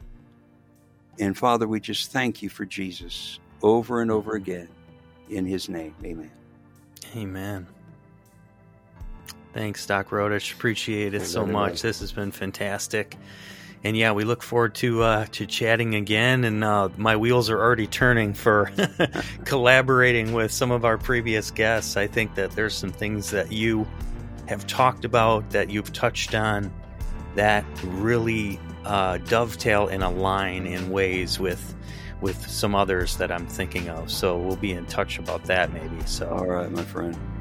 And Father, we just thank you for Jesus over and over again. In his name, amen. Amen. Thanks, Doc Rodish. Appreciate it so Amen. much. This has been fantastic. And yeah, we look forward to uh, to chatting again. And uh, my wheels are already turning for collaborating with some of our previous guests. I think that there's some things that you have talked about, that you've touched on, that really uh, dovetail and align in ways with with some others that I'm thinking of. So we'll be in touch about that maybe. So all right, my friend.